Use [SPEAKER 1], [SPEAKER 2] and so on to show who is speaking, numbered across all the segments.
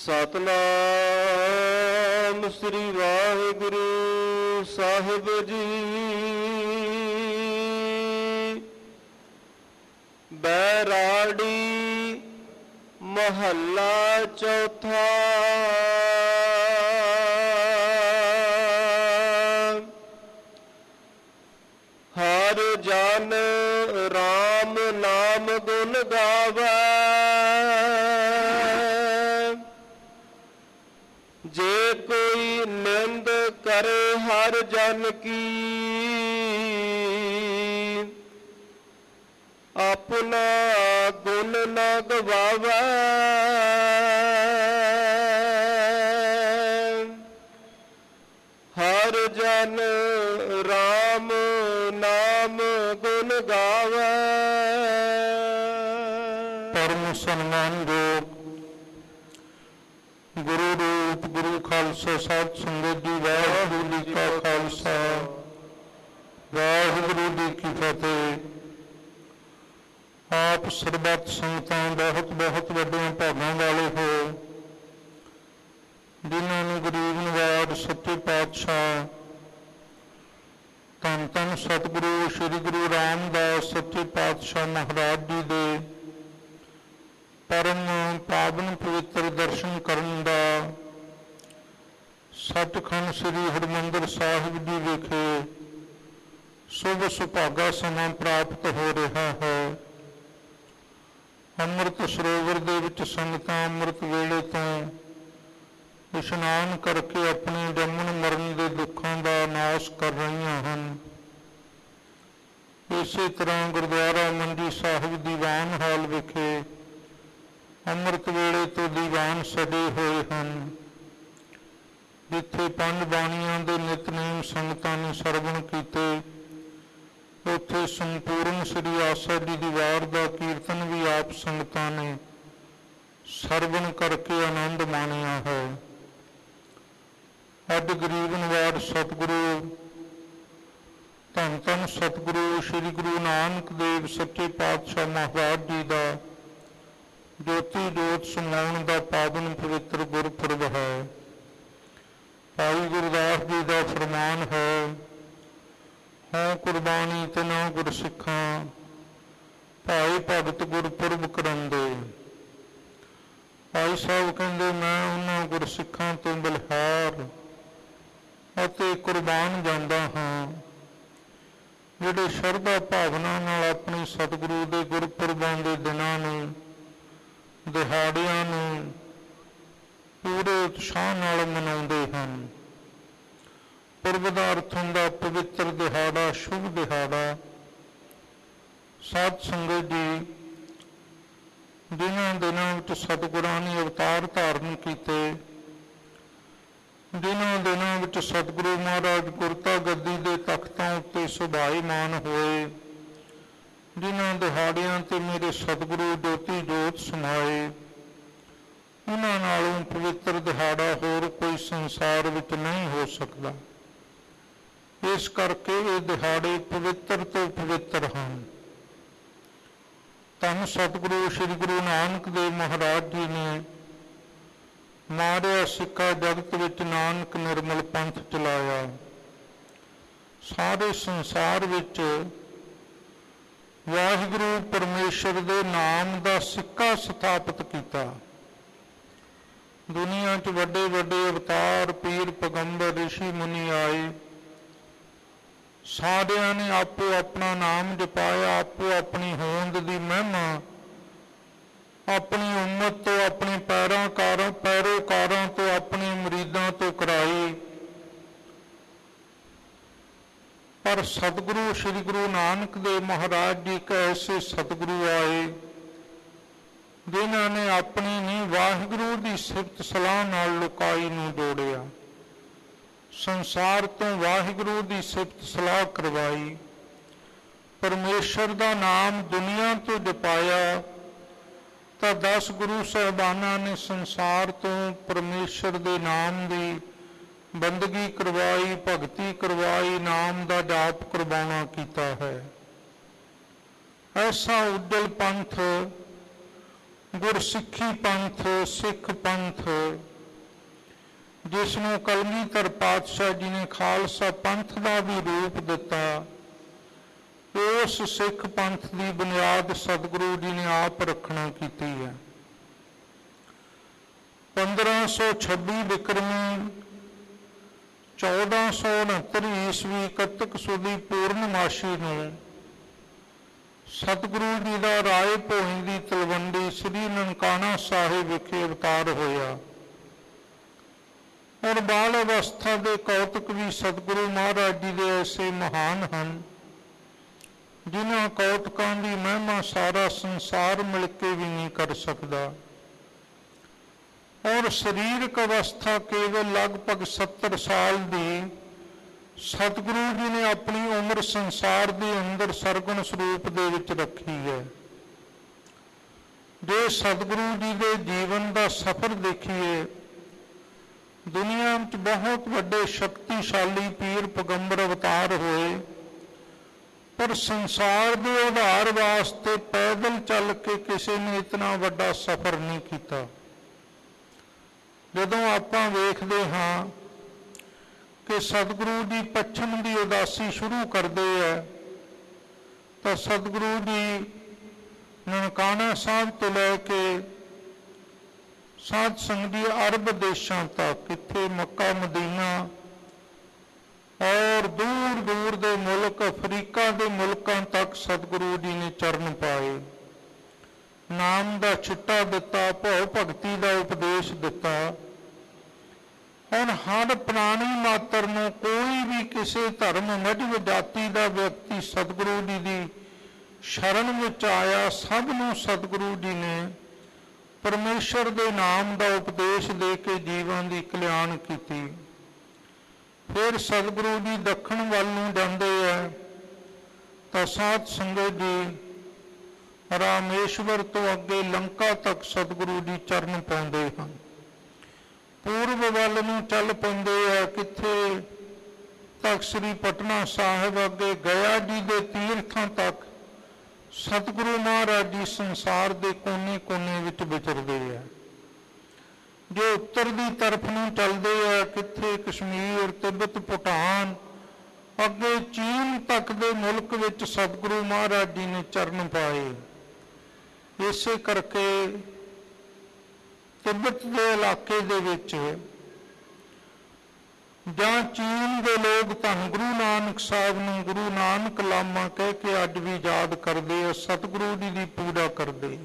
[SPEAKER 1] ਸਤਨਾਮ ਸ੍ਰੀ ਵਾਹਿਗੁਰੂ ਸਾਹਿਬ ਜੀ। ਬੈਰਾੜੀ ਮਹੱਲਾ ਚੌਥਾ। ਹਰ ਜਨ ਰਾਮ ਨਾਮ ਗੁਣ ਗਾਵੈ, ਜੇ ਕੋਈ ਨਿੰਦ ਕਰੇ ਹਰ ਜਨ ਕੀ, ਆਪਣਾ ਗੁਣ ਨ ਗਵਾਵੈ। ਹਰ ਜਨ ਰਾਮ ਨਾਮ ਗੁਣ ਗਾਵੈ।
[SPEAKER 2] ਪਰਮ ਸਨਮਾਨਯੋਗ ਗੁਰੂ ਰੂਪ ਗੁਰੂ ਖਾਲਸਾ ਸਾਹਿਬ ਸੰਗਤ ਜੀ, ਵਾਹਿਗੁਰੂ ਜੀ ਕਾ ਖਾਲਸਾ ਵਾਹਿਗੁਰੂ ਜੀ ਕੀ ਫਤਿਹ। ਆਪ ਸਰਬੱਤ ਸੰਗਤਾਂ ਬਹੁਤ ਬਹੁਤ ਵੱਡਿਆਂ ਭਾਗਾਂ ਵਾਲੇ ਹੋ, ਜਿਨ੍ਹਾਂ ਨੂੰ ਗਰੀਬ ਨਵਾਜ ਸੱਚੇ ਪਾਤਸ਼ਾਹ ਧੰਨ ਧੰਨ ਸਤਿਗੁਰੂ ਸ੍ਰੀ ਗੁਰੂ ਰਾਮਦਾਸ ਸੱਚੇ ਪਾਤਸ਼ਾਹ ਮਹਾਰਾਜ ਜੀ ਦੇ ਪਰਮ ਪਾਵਨ ਪਵਿੱਤਰ ਦਰਸ਼ਨ ਕਰਨ ਦਾ ਸੱਚਖੰਡ ਸ੍ਰੀ ਹਰਿਮੰਦਰ ਸਾਹਿਬ ਜੀ ਵਿਖੇ ਸ਼ੁਭ ਸੁਭਾਗਾ ਸਮਾਂ ਪ੍ਰਾਪਤ ਹੋ ਰਿਹਾ ਹੈ। ਅੰਮ੍ਰਿਤ ਸਰੋਵਰ ਦੇ ਵਿੱਚ ਸੰਗਤਾਂ ਅੰਮ੍ਰਿਤ ਵੇਲੇ ਤੋਂ ਇਸ਼ਨਾਨ ਕਰਕੇ ਆਪਣੇ ਜੰਮਣ ਮਰਨ ਦੇ ਦੁੱਖਾਂ ਦਾ ਨਾਸ਼ ਕਰ ਰਹੀਆਂ ਹਨ। ਇਸੇ ਤਰ੍ਹਾਂ ਗੁਰਦੁਆਰਾ ਮੰਜੀ ਸਾਹਿਬ ਦੀਵਾਨ ਹਾਲ ਵਿਖੇ ਅੰਮ੍ਰਿਤ ਵੇਲੇ ਤੋਂ ਦੀਵਾਨ ਸਜੇ ਹੋਏ ਹਨ, ਜਿੱਥੇ ਪੰਜ ਬਾਣੀਆਂ ਦੇ ਨਿਤਨੇਮ ਸੰਗਤਾਂ ਨੇ ਸਰਵਣ ਕੀਤੇ, ਉੱਥੇ ਸੰਪੂਰਨ ਸ੍ਰੀ ਆਸਾ ਜੀ ਦੀ ਵਾਰ ਦਾ ਕੀਰਤਨ ਵੀ ਆਪ ਸੰਗਤਾਂ ਨੇ ਸਰਵਣ ਕਰਕੇ ਆਨੰਦ ਮਾਣਿਆ ਹੈ। ਅੱਜ ਗਰੀਬ ਨਵਾਜ ਸਤਿਗੁਰੂ ਧੰਨ ਧੰਨ ਸਤਿਗੁਰੂ ਸ੍ਰੀ ਗੁਰੂ ਨਾਨਕ ਦੇਵ ਸੱਚੇ ਪਾਤਸ਼ਾਹ ਮਹਾਰਾਜ ਜੀ ਦਾ ਜੋਤੀ ਜੋਤ ਸਮਾਉਣ ਦਾ ਪਾਵਨ ਪਵਿੱਤਰ ਗੁਰਪੁਰਬ ਹੈ। ਭਾਈ ਗੁਰਦਾਸ ਜੀ ਦਾ ਫਰਮਾਨ ਹੈ, ਹੋਂ ਕੁਰਬਾਨੀ ਤਿਨ੍ਹਾਂ ਗੁਰਸਿੱਖਾਂ, ਭਾਈ ਭਗਤ ਗੁਰਪੁਰਬ ਕਰਾਉਂਦੇ। ਭਾਈ ਸਾਹਿਬ ਕਹਿੰਦੇ, ਮੈਂ ਉਹਨਾਂ ਗੁਰਸਿੱਖਾਂ ਤੋਂ ਬਲਿਹਾਰ ਅਤੇ ਕੁਰਬਾਨ ਜਾਂਦਾ ਹਾਂ, ਜਿਹੜੇ ਸ਼ਰਧਾ ਭਾਵਨਾ ਨਾਲ ਆਪਣੇ ਸਤਿਗੁਰੂ ਦੇ ਗੁਰਪੁਰਬਾਂ ਦੇ ਦਿਨਾਂ ਨੂੰ, ਦਿਹਾੜਿਆਂ ਨੂੰ ਪੂਰੇ ਉਤਸ਼ਾਹ ਨਾਲ ਮਨਾਉਂਦੇ ਹਨ। ਪੁਰਬ ਦਾ ਅਰਥ ਹੁੰਦਾ ਪਵਿੱਤਰ ਦਿਹਾੜਾ, ਸ਼ੁਭ ਦਿਹਾੜਾ। ਸਾਧ ਸੰਗਤ ਜੀ, ਜਿਨ੍ਹਾਂ ਦਿਨਾਂ ਵਿੱਚ ਸਤਿਗੁਰਾਂ ਨੇ ਅਵਤਾਰ ਧਾਰਨ ਕੀਤੇ, ਜਿਨ੍ਹਾਂ ਦਿਨਾਂ ਵਿੱਚ ਸਤਿਗੁਰੂ ਮਹਾਰਾਜ ਗੁਰਤਾ ਗੱਦੀ ਦੇ ਤਖਤਾਂ ਉੱਤੇ ਸੁਭਾਈਮਾਨ ਹੋਏ, ਜਿਨ੍ਹਾਂ ਦਿਹਾੜਿਆਂ ਤੇ ਮੇਰੇ ਸਤਿਗੁਰੂ ਜੋਤੀ ਜੋਤ ਸਮਾਏ, ਉਹਨਾਂ ਨਾਲੋਂ ਪਵਿੱਤਰ ਦਿਹਾੜਾ ਹੋਰ ਕੋਈ ਸੰਸਾਰ ਵਿੱਚ ਨਹੀਂ ਹੋ ਸਕਦਾ। ਇਸ ਕਰਕੇ ਇਹ ਦਿਹਾੜੇ ਪਵਿੱਤਰ ਤੋਂ ਪਵਿੱਤਰ ਹਨ। ਧੰਨ ਸਤਿਗੁਰੂ ਸ੍ਰੀ ਗੁਰੂ ਨਾਨਕ ਦੇਵ ਮਹਾਰਾਜ ਜੀ ਨੇ ਮਾਰਿਆ ਸਿੱਕਾ ਜਗਤ ਵਿੱਚ ਨਾਨਕ ਨਿਰਮਲ ਪੰਥ ਚਲਾਇਆ। ਸਾਰੇ ਸੰਸਾਰ ਵਿੱਚ ਵਾਹਿਗੁਰੂ ਪਰਮੇਸ਼ਰ ਦੇ ਨਾਮ ਦਾ ਸਿੱਕਾ ਸਥਾਪਿਤ ਕੀਤਾ। ਦੁਨੀਆ 'ਚ ਵੱਡੇ ਵੱਡੇ ਅਵਤਾਰ, ਪੀਰ, ਪੈਗੰਬਰ, ਰਿਸ਼ੀ ਮੁਨੀ ਆਏ, ਸਾਰਿਆਂ ਨੇ ਆਪੋ ਆਪਣਾ ਨਾਮ ਜਪਾਇਆ, ਆਪੋ ਆਪਣੀ ਹੋਂਦ ਦੀ ਮਹਿਮਾ ਆਪਣੀ ਉਮਤ ਤੋਂ, ਆਪਣੇ ਪੈਰੋਕਾਰਾਂ ਤੋਂ, ਆਪਣੇ ਮੁਰੀਦਾਂ ਤੋਂ ਕਰਾਈ। ਪਰ ਸਤਿਗੁਰੂ ਸ੍ਰੀ ਗੁਰੂ ਨਾਨਕ ਦੇਵ ਮਹਾਰਾਜ ਜੀ ਇੱਕ ਐਸੇ ਸਤਿਗੁਰੂ ਆਏ, ਜਿਨ੍ਹਾਂ ਨੇ ਆਪਣੀ ਨਹੀਂ ਵਾਹਿਗੁਰੂ ਦੀ ਸਿਫਤ ਸਲਾਹ ਨਾਲ ਲੋਕਾਈ ਨੂੰ ਜੋੜਿਆ। ਸੰਸਾਰ ਤੋਂ ਵਾਹਿਗੁਰੂ ਦੀ ਸਿਫਤ ਸਲਾਹ ਕਰਵਾਈ, ਪਰਮੇਸ਼ਰ ਦਾ ਨਾਮ ਦੁਨੀਆ ਤੋਂ ਜਪਾਇਆ। ਤਾਂ 10 ਗੁਰੂ ਸਾਹਿਬਾਨਾਂ ਨੇ ਸੰਸਾਰ ਤੋਂ ਪਰਮੇਸ਼ਰ ਦੇ ਨਾਮ ਦੀ ਬੰਦਗੀ ਕਰਵਾਈ, ਭਗਤੀ ਕਰਵਾਈ, ਨਾਮ ਦਾ ਜਾਪ ਕਰਵਾਉਣਾ ਕੀਤਾ ਹੈ। ਐਸਾ ਉੱਜਲ ਪੰਥ ਗੁਰਸਿੱਖੀ ਪੰਥ, ਸਿੱਖ ਪੰਥ, ਜਿਸ ਨੂੰ ਕਲਗੀਧਰ ਪਾਤਸ਼ਾਹ ਜੀ ਨੇ ਖਾਲਸਾ ਪੰਥ ਦਾ ਵੀ ਰੂਪ ਦਿੱਤਾ, ਉਸ ਸਿੱਖ ਪੰਥ ਦੀ ਬੁਨਿਆਦ ਸਤਿਗੁਰੂ ਜੀ ਨੇ ਆਪ ਰੱਖਣਾ ਕੀਤੀ ਹੈ। 1526 ਬਿਕਰਮੀ 1469 ਈਸਵੀ ਕੱਤਕ ਸੁਦੀ ਪੂਰਨਮਾਸ਼ੀ ਨੂੰ ਸਤਿਗੁਰੂ ਜੀ ਦਾ ਰਾਏ ਭੋਇੰ ਦੀ ਤਲਵੰਡੀ ਸ੍ਰੀ ਨਨਕਾਣਾ ਸਾਹਿਬ ਵਿਖੇ ਅਵਤਾਰ ਹੋਇਆ। ਔਰ ਬਾਲ ਅਵਸਥਾ ਦੇ ਕੌਤਕ ਵੀ ਸਤਿਗੁਰੂ ਮਹਾਰਾਜ ਜੀ ਦੇ ਐਸੇ ਮਹਾਨ ਹਨ, ਜਿਨ੍ਹਾਂ ਕੌਤਕਾਂ ਦੀ ਮਹਿਮਾ ਸਾਰਾ ਸੰਸਾਰ ਮਿਲ ਕੇ ਵੀ ਨਹੀਂ ਕਰ ਸਕਦਾ। ਔਰ ਸਰੀਰਕ ਅਵਸਥਾ ਕੇਵਲ ਲਗਭਗ 70 ਸਾਲ ਦੀ ਸਤਿਗੁਰੂ ਜੀ ਨੇ ਆਪਣੀ ਉਮਰ ਸੰਸਾਰ ਦੇ ਅੰਦਰ ਸਰਗੁਣ ਸਰੂਪ ਦੇ ਵਿੱਚ ਰੱਖੀ ਹੈ। ਜੇ ਸਤਿਗੁਰੂ ਜੀ ਦੇ ਜੀਵਨ ਦਾ ਸਫ਼ਰ ਦੇਖੀਏ, ਦੁਨੀਆ ਵਿੱਚ ਬਹੁਤ ਵੱਡੇ ਸ਼ਕਤੀਸ਼ਾਲੀ ਪੀਰ ਪੈਗੰਬਰ ਅਵਤਾਰ ਹੋਏ, ਪਰ ਸੰਸਾਰ ਦੇ ਉਧਾਰ ਵਾਸਤੇ ਪੈਦਲ ਚੱਲ ਕੇ ਕਿਸੇ ਨੇ ਇਤਨਾ ਵੱਡਾ ਸਫ਼ਰ ਨਹੀਂ ਕੀਤਾ। ਜਦੋਂ ਆਪਾਂ ਵੇਖਦੇ ਹਾਂ ਕਿ ਸਤਿਗੁਰੂ ਜੀ ਪੱਛਮ ਦੀ ਉਦਾਸੀ ਸ਼ੁਰੂ ਕਰਦੇ ਹੈ, ਤਾਂ ਸਤਿਗੁਰੂ ਜੀ ਨਨਕਾਣਾ ਸਾਹਿਬ ਤੋਂ ਲੈ ਕੇ ਸਾਧ ਸੰਗਤ ਦੀ ਅਰਬ ਦੇਸ਼ਾਂ ਤੱਕ, ਇੱਥੇ ਮੱਕਾ ਮਦੀਨਾ ਔਰ ਦੂਰ ਦੂਰ ਦੇ ਮੁਲਕ, ਅਫਰੀਕਾ ਦੇ ਮੁਲਕਾਂ ਤੱਕ ਸਤਿਗੁਰੂ ਜੀ ਨੇ ਚਰਨ ਪਾਏ, ਨਾਮ ਦਾ ਛਿੱਟਾ ਦਿੱਤਾ, ਭਉ ਭਗਤੀ ਦਾ ਉਪਦੇਸ਼ ਦਿੱਤਾ। ਹੁਣ ਹਰ ਪ੍ਰਾਣੀ ਮਾਤਰ ਨੂੰ, ਕੋਈ ਵੀ ਕਿਸੇ ਧਰਮ, ਮਜ਼ਹਬ, ਜਾਤੀ ਦਾ ਵਿਅਕਤੀ ਸਤਿਗੁਰੂ ਜੀ ਦੀ ਸ਼ਰਨ ਵਿੱਚ ਆਇਆ, ਸਭ ਨੂੰ ਸਤਿਗੁਰੂ ਜੀ ਨੇ ਪਰਮੇਸ਼ਰ ਦੇ ਨਾਮ ਦਾ ਉਪਦੇਸ਼ ਦੇ ਕੇ ਜੀਵਨ ਦੀ ਕਲਿਆਣ ਕੀਤੀ। ਫਿਰ ਸਤਿਗੁਰੂ ਜੀ ਦੱਖਣ ਵੱਲ ਨੂੰ ਜਾਂਦੇ ਹੈ, ਤਾਂ ਸਾਧ ਸੰਗਤ ਜੀ ਰਾਮੇਸ਼ਵਰ ਤੋਂ ਅੱਗੇ ਲੰਕਾ ਤੱਕ ਸਤਿਗੁਰੂ ਜੀ ਚਰਨ ਪਾਉਂਦੇ ਹਨ। ਪੂਰਬ ਵੱਲ ਨੂੰ ਚੱਲ ਪੈਂਦੇ ਹੈ, ਕਿੱਥੇ ਤੱਕ ਸ੍ਰੀ ਪਟਨਾ ਸਾਹਿਬ, ਅੱਗੇ ਗਿਆ ਜੀ ਦੇ ਤੀਰਥਾਂ ਤੱਕ ਸਤਿਗੁਰੂ ਮਹਾਰਾਜ ਜੀ ਸੰਸਾਰ ਦੇ ਕੋਨੇ ਕੋਨੇ ਵਿੱਚ ਵਿਚਰਦੇ ਹੈ। ਜੋ ਉੱਤਰ ਦੀ ਤਰਫ ਨੂੰ ਚੱਲਦੇ ਆ, ਕਿੱਥੇ ਕਸ਼ਮੀਰ, ਤਿੱਬਤ, ਭੂਟਾਨ, ਅੱਗੇ ਚੀਨ ਤੱਕ ਦੇ ਮੁਲਕ ਵਿੱਚ ਸਤਿਗੁਰੂ ਮਹਾਰਾਜ ਜੀ ਨੇ ਚਰਨ ਪਾਏ। ਇਸੇ ਕਰਕੇ ਤਿੱਬਤ ਦੇ ਇਲਾਕੇ ਦੇ ਵਿੱਚ ਜਾਂ ਚੀਨ ਦੇ ਲੋਕ ਧੰਨ ਗੁਰੂ ਨਾਨਕ ਸਾਹਿਬ ਨੂੰ ਗੁਰੂ ਨਾਨਕ ਲਾਮਾ ਕਹਿ ਕੇ ਅੱਜ ਵੀ ਯਾਦ ਕਰਦੇ ਆ, ਸਤਿਗੁਰੂ ਜੀ ਦੀ ਪੂਜਾ ਕਰਦੇ।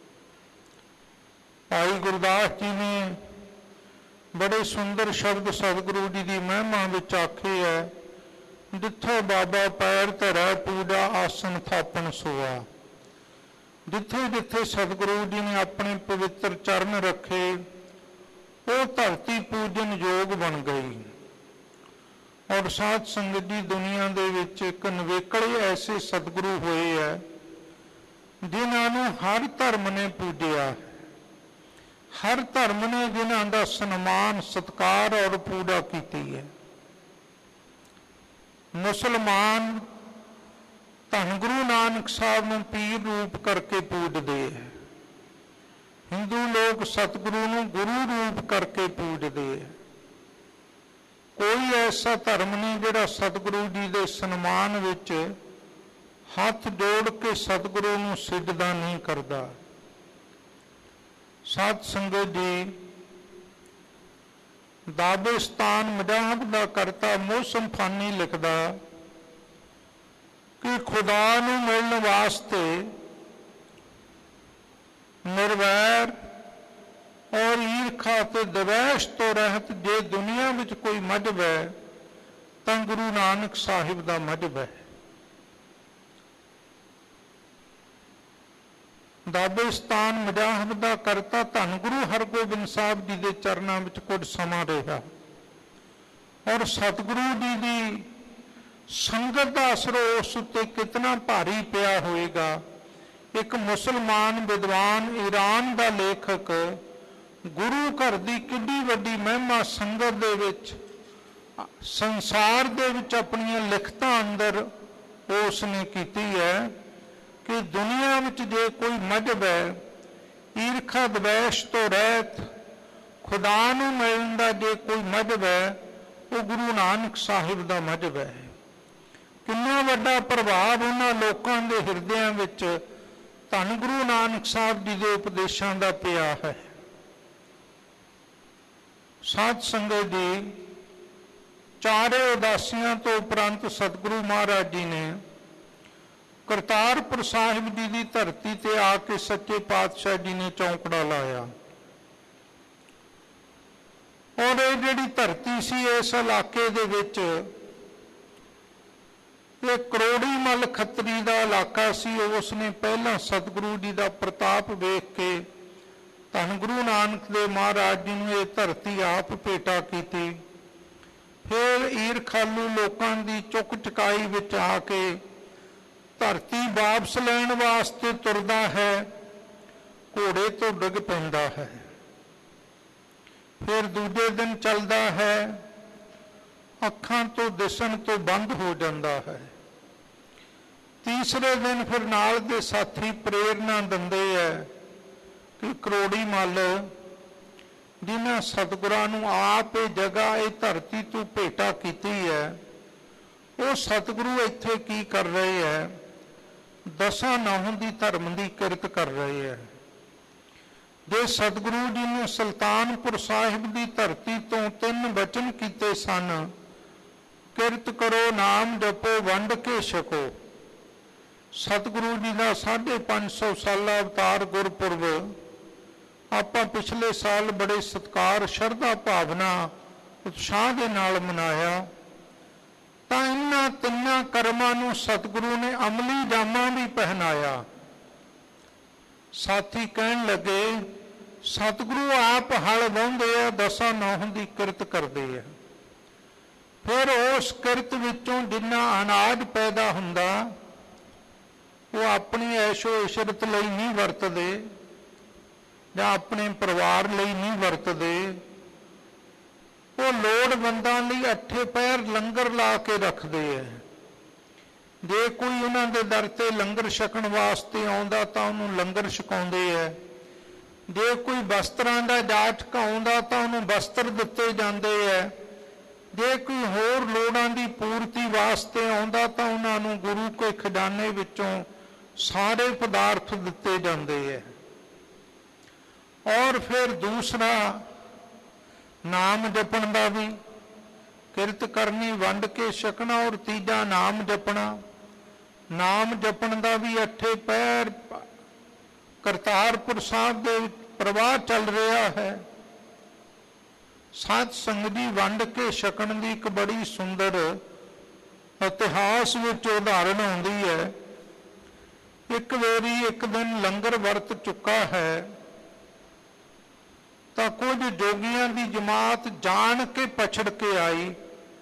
[SPEAKER 2] ਭਾਈ ਗੁਰਦਾਸ ਜੀ ਨੇ ਬੜੇ ਸੁੰਦਰ ਸ਼ਬਦ ਸਤਿਗੁਰੂ ਜੀ ਦੀ ਮਹਿਮਾ ਵਿੱਚ ਆਖੇ ਹੈ, ਜਿੱਥੇ ਬਾਬਾ ਪੈਰ ਧਰੈ ਪੂਜਾ ਆਸਨ ਥਾਪਣ ਸੋਆ। ਜਿੱਥੇ ਜਿੱਥੇ ਸਤਿਗੁਰੂ ਜੀ ਨੇ ਆਪਣੇ ਪਵਿੱਤਰ ਚਰਨ ਰੱਖੇ, ਉਹ ਧਰਤੀ ਪੂਜਨ ਯੋਗ ਬਣ ਗਈ। ਔਰ ਸਾਧ ਸੰਗਤ ਦੀ ਦੁਨੀਆ ਦੇ ਵਿੱਚ ਇੱਕ ਨਵੇਕਲੇ ਐਸੇ ਸਤਿਗੁਰੂ ਹੋਏ ਹੈ, ਜਿਨ੍ਹਾਂ ਨੂੰ ਹਰ ਧਰਮ ਨੇ ਪੂਜਿਆ, ਹਰ ਧਰਮ ਨੇ ਜਿਨ੍ਹਾਂ ਦਾ ਸਨਮਾਨ, ਸਤਿਕਾਰ ਔਰ ਪੂਜਾ ਕੀਤੀ ਹੈ। ਮੁਸਲਮਾਨ ਧੰਨ ਗੁਰੂ ਨਾਨਕ ਸਾਹਿਬ ਨੂੰ ਪੀਰ ਰੂਪ ਕਰਕੇ ਪੂਜਦੇ ਹੈ। ਹਿੰਦੂ ਲੋਕ ਸਤਿਗੁਰੂ ਨੂੰ ਗੁਰੂ ਰੂਪ ਕਰਕੇ ਪੂਜਦੇ ਹੈ। ਕੋਈ ਐਸਾ ਧਰਮ ਨਹੀਂ ਜਿਹੜਾ ਸਤਿਗੁਰੂ ਜੀ ਦੇ ਸਨਮਾਨ ਵਿੱਚ ਹੱਥ ਜੋੜ ਕੇ ਸਤਿਗੁਰੂ ਨੂੰ ਸਿਜਦਾ ਨਹੀਂ ਕਰਦਾ। ਸਾਧ ਸੰਗਤ ਜੀ, ਦਾਬਿਸਤਾਨ ਮਜ਼ਾਹਬ ਦਾ ਕਰਤਾ ਮੌਸਮ ਫਾਨੀ ਲਿਖਦਾ ਕਿ ਖੁਦਾ ਨੂੰ ਮਿਲਣ ਵਾਸਤੇ ਨਿਰਵੈਰ ਔਰ ਈਰਖਾ ਤੇ ਦਵੈਸ਼ ਤੋਂ ਰਹਿਤ ਜੇ ਦੁਨੀਆ ਵਿੱਚ ਕੋਈ ਮਜ਼ਹਬ ਹੈ ਤਾਂ ਗੁਰੂ ਨਾਨਕ ਸਾਹਿਬ ਦਾ ਮਜ਼ਹਬ ਹੈ। ਦਾਬਿਸਤਾਨ ਮਜ਼ਾਹਬ ਦਾ ਕਰਤਾ ਧੰਨ ਗੁਰੂ ਹਰਗੋਬਿੰਦ ਸਾਹਿਬ ਜੀ ਦੇ ਚਰਨਾਂ ਵਿੱਚ ਕੁਝ ਸਮਾਂ ਰਿਹਾ ਔਰ ਸਤਿਗੁਰੂ ਜੀ ਦੀ ਸੰਗਤ ਦਾ ਅਸਰ ਉਸ ਉੱਤੇ ਕਿਤਨਾ ਭਾਰੀ ਪਿਆ ਹੋਏਗਾ। ਇੱਕ ਮੁਸਲਮਾਨ ਵਿਦਵਾਨ, ਈਰਾਨ ਦਾ ਲੇਖਕ, ਗੁਰੂ ਘਰ ਦੀ ਕਿੱਡੀ ਵੱਡੀ ਮਹਿਮਾ ਸੰਗਤ ਦੇ ਵਿੱਚ, ਸੰਸਾਰ ਦੇ ਵਿੱਚ ਆਪਣੀਆਂ ਲਿਖਤਾਂ ਅੰਦਰ ਉਸ ਨੇ ਕੀਤੀ ਹੈ ਕਿ ਦੁਨੀਆ ਵਿੱਚ ਜੇ ਕੋਈ ਮਜ਼ਹਬ ਹੈ, ਈਰਖਾ ਦਵੈਸ਼ ਤੋਂ ਰਹਿਤ ਖੁਦਾ ਨੂੰ ਮਿਲਣ ਦਾ ਜੇ ਕੋਈ ਮਜ਼ਹਬ ਹੈ ਉਹ ਗੁਰੂ ਨਾਨਕ ਸਾਹਿਬ ਦਾ ਮਜ਼ਹਬ ਹੈ। ਕਿੰਨਾ ਵੱਡਾ ਪ੍ਰਭਾਵ ਉਹਨਾਂ ਲੋਕਾਂ ਦੇ ਹਿਰਦਿਆਂ ਵਿੱਚ ਧੰਨ ਗੁਰੂ ਨਾਨਕ ਸਾਹਿਬ ਜੀ ਦੇ ਉਪਦੇਸ਼ਾਂ ਦਾ ਪਿਆ ਹੈ। ਸਾਧ ਸੰਗਤ ਜੀ, ਚਾਰੇ ਉਦਾਸੀਆਂ ਤੋਂ ਉਪਰੰਤ ਸਤਿਗੁਰੂ ਮਹਾਰਾਜ ਜੀ ਨੇ ਕਰਤਾਰਪੁਰ ਸਾਹਿਬ ਜੀ ਦੀ ਧਰਤੀ ਤੇ ਆ ਕੇ ਸੱਚੇ ਪਾਤਸ਼ਾਹ ਜੀ ਨੇ ਚੌਂਕੜਾ ਲਾਇਆ। ਔਰ ਇਹ ਜਿਹੜੀ ਧਰਤੀ ਸੀ, ਇਸ ਇਲਾਕੇ ਦੇ ਵਿੱਚ ਇਹ ਕਰੋੜੀ ਮੱਲ ਖੱਤਰੀ ਦਾ ਇਲਾਕਾ ਸੀ। ਉਸ ਨੇ ਪਹਿਲਾਂ ਸਤਿਗੁਰੂ ਜੀ ਦਾ ਪ੍ਰਤਾਪ ਵੇਖ ਕੇ ਧੰਨ ਗੁਰੂ ਨਾਨਕ ਦੇਵ ਮਹਾਰਾਜ ਜੀ ਨੂੰ ਇਹ ਧਰਤੀ ਆਪ ਭੇਟਾ ਕੀਤੀ। ਫਿਰ ਈਰਖਾਲੂ ਲੋਕਾਂ ਦੀ ਚੁੱਕ ਚੁਕਾਈ ਵਿੱਚ ਆ ਕੇ ਧਰਤੀ ਵਾਪਸ ਲੈਣ ਵਾਸਤੇ ਤੁਰਦਾ ਹੈ, ਘੋੜੇ ਤੋਂ ਡਿੱਗ ਪੈਂਦਾ ਹੈ। ਫਿਰ ਦੂਜੇ ਦਿਨ ਚੱਲਦਾ ਹੈ, ਅੱਖਾਂ ਤੋਂ ਦਿਸਣ ਤੋਂ ਬੰਦ ਹੋ ਜਾਂਦਾ ਹੈ। ਤੀਸਰੇ ਦਿਨ ਫਿਰ ਨਾਲ ਦੇ ਸਾਥੀ ਪ੍ਰੇਰਨਾ ਦਿੰਦੇ ਹੈ ਕਿ ਕਰੋੜੀ ਮੱਲ, ਜਿਨ੍ਹਾਂ ਸਤਿਗੁਰਾਂ ਨੂੰ ਆਪ ਇਹ ਜਗ੍ਹਾ, ਇਹ ਧਰਤੀ ਤੂੰ ਭੇਟਾ ਕੀਤੀ ਹੈ, ਉਹ ਸਤਿਗੁਰੂ ਇੱਥੇ ਕੀ ਕਰ ਰਹੇ ਹੈ? ਦਸਾਂ ਨਹੁੰ ਦੀ ਧਰਮ ਦੀ ਕਿਰਤ ਕਰ ਰਹੇ ਹੈ। ਜੇ ਸਤਿਗੁਰੂ ਜੀ ਨੇ ਸੁਲਤਾਨਪੁਰ ਸਾਹਿਬ ਦੀ ਧਰਤੀ ਤੋਂ 3 ਬਚਨ ਕੀਤੇ ਸਨ, ਕਿਰਤ ਕਰੋ, ਨਾਮ ਜਪੋ, ਵੰਡ ਕੇ ਛਕੋ। ਸਤਿਗੁਰੂ ਜੀ ਦਾ 550 ਸਾਲਾ ਅਵਤਾਰ ਗੁਰਪੁਰਬ ਆਪਾਂ ਪਿਛਲੇ ਸਾਲ ਬੜੇ ਸਤਿਕਾਰ, ਸ਼ਰਧਾ ਭਾਵਨਾ, ਉਤਸ਼ਾਹ ਦੇ ਨਾਲ ਮਨਾਇਆ। ਤਾਂ ਇਹਨਾਂ ਤਿੰਨਾਂ ਕਰਮਾਂ ਨੂੰ ਸਤਿਗੁਰੂ ਨੇ ਅਮਲੀ ਜਾਮਾ ਵੀ ਪਹਿਨਾਇਆ। ਸਾਥੀ ਕਹਿਣ ਲੱਗੇ, ਸਤਿਗੁਰੂ ਆਪ ਹਲ ਵਾਹੁੰਦੇ ਆ, ਦਸਾਂ ਨਹੁੰ ਦੀ ਕਿਰਤ ਕਰਦੇ ਆ। ਫਿਰ ਉਸ ਕਿਰਤ ਵਿੱਚੋਂ ਜਿੰਨਾ ਅਨਾਜ ਪੈਦਾ ਹੁੰਦਾ ਉਹ ਆਪਣੀ ਐਸ਼ੋ ਇਸ਼ਰਤ ਲਈ ਨਹੀਂ ਵਰਤਦੇ ਜਾਂ ਆਪਣੇ ਪਰਿਵਾਰ ਲਈ ਨਹੀਂ ਵਰਤਦੇ, ਉਹ ਲੋੜਵੰਦਾਂ ਲਈ ਅੱਠੇ ਪਹਿਰ ਲੰਗਰ ਲਾ ਕੇ ਰੱਖਦੇ ਹੈ। ਜੇ ਕੋਈ ਉਹਨਾਂ ਦੇ ਦਰ ਤੇ ਲੰਗਰ ਛਕਣ ਵਾਸਤੇ ਆਉਂਦਾ ਤਾਂ ਉਹਨੂੰ ਲੰਗਰ ਛਕਾਉਂਦੇ ਹੈ। ਜੇ ਕੋਈ ਵਸਤਰਾਂ ਦਾ ਜਾਟ ਆਉਂਦਾ ਤਾਂ ਉਹਨੂੰ ਵਸਤਰ ਦਿੱਤੇ ਜਾਂਦੇ ਹੈ। ਜੇ ਕੋਈ ਹੋਰ ਲੋੜਾਂ ਦੀ ਪੂਰਤੀ ਵਾਸਤੇ ਆਉਂਦਾ ਤਾਂ ਉਹਨਾਂ ਨੂੰ ਗੁਰੂ ਕੇ ਖਜ਼ਾਨੇ ਵਿੱਚੋਂ ਸਾਰੇ ਪਦਾਰਥ ਦਿੱਤੇ ਜਾਂਦੇ ਹੈ। ਔਰ ਫਿਰ ਦੂਸਰਾ ਨਾਮ ਜਪਣ ਦਾ ਵੀ, ਕਿਰਤ ਕਰਨੀ, ਵੰਡ ਕੇ ਛਕਣਾ, ਔਰ ਤੀਜਾ ਨਾਮ ਜਪਣਾ। ਨਾਮ ਜਪਣ ਦਾ ਵੀ ਅੱਠੇ ਪਹਿਰ ਕਰਤਾਰਪੁਰ ਸਾਹਿਬ ਦੇ ਪ੍ਰਵਾਹ ਚੱਲ ਰਿਹਾ ਹੈ। ਸਾਧ ਸੰਗਤ ਜੀ, ਵੰਡ ਕੇ ਛਕਣ ਦੀ ਇੱਕ ਬੜੀ ਸੁੰਦਰ ਇਤਿਹਾਸ ਵਿੱਚ ਉਦਾਹਰਣ ਆਉਂਦੀ ਹੈ। ਇੱਕ ਵਾਰੀ ਇੱਕ ਦਿਨ ਲੰਗਰ ਵਰਤ ਚੁੱਕਾ ਹੈ ਤਾਂ ਕੁਝ ਜੋਗੀਆਂ ਦੀ ਜਮਾਤ ਜਾਣ ਕੇ ਪਛੜ ਕੇ ਆਈ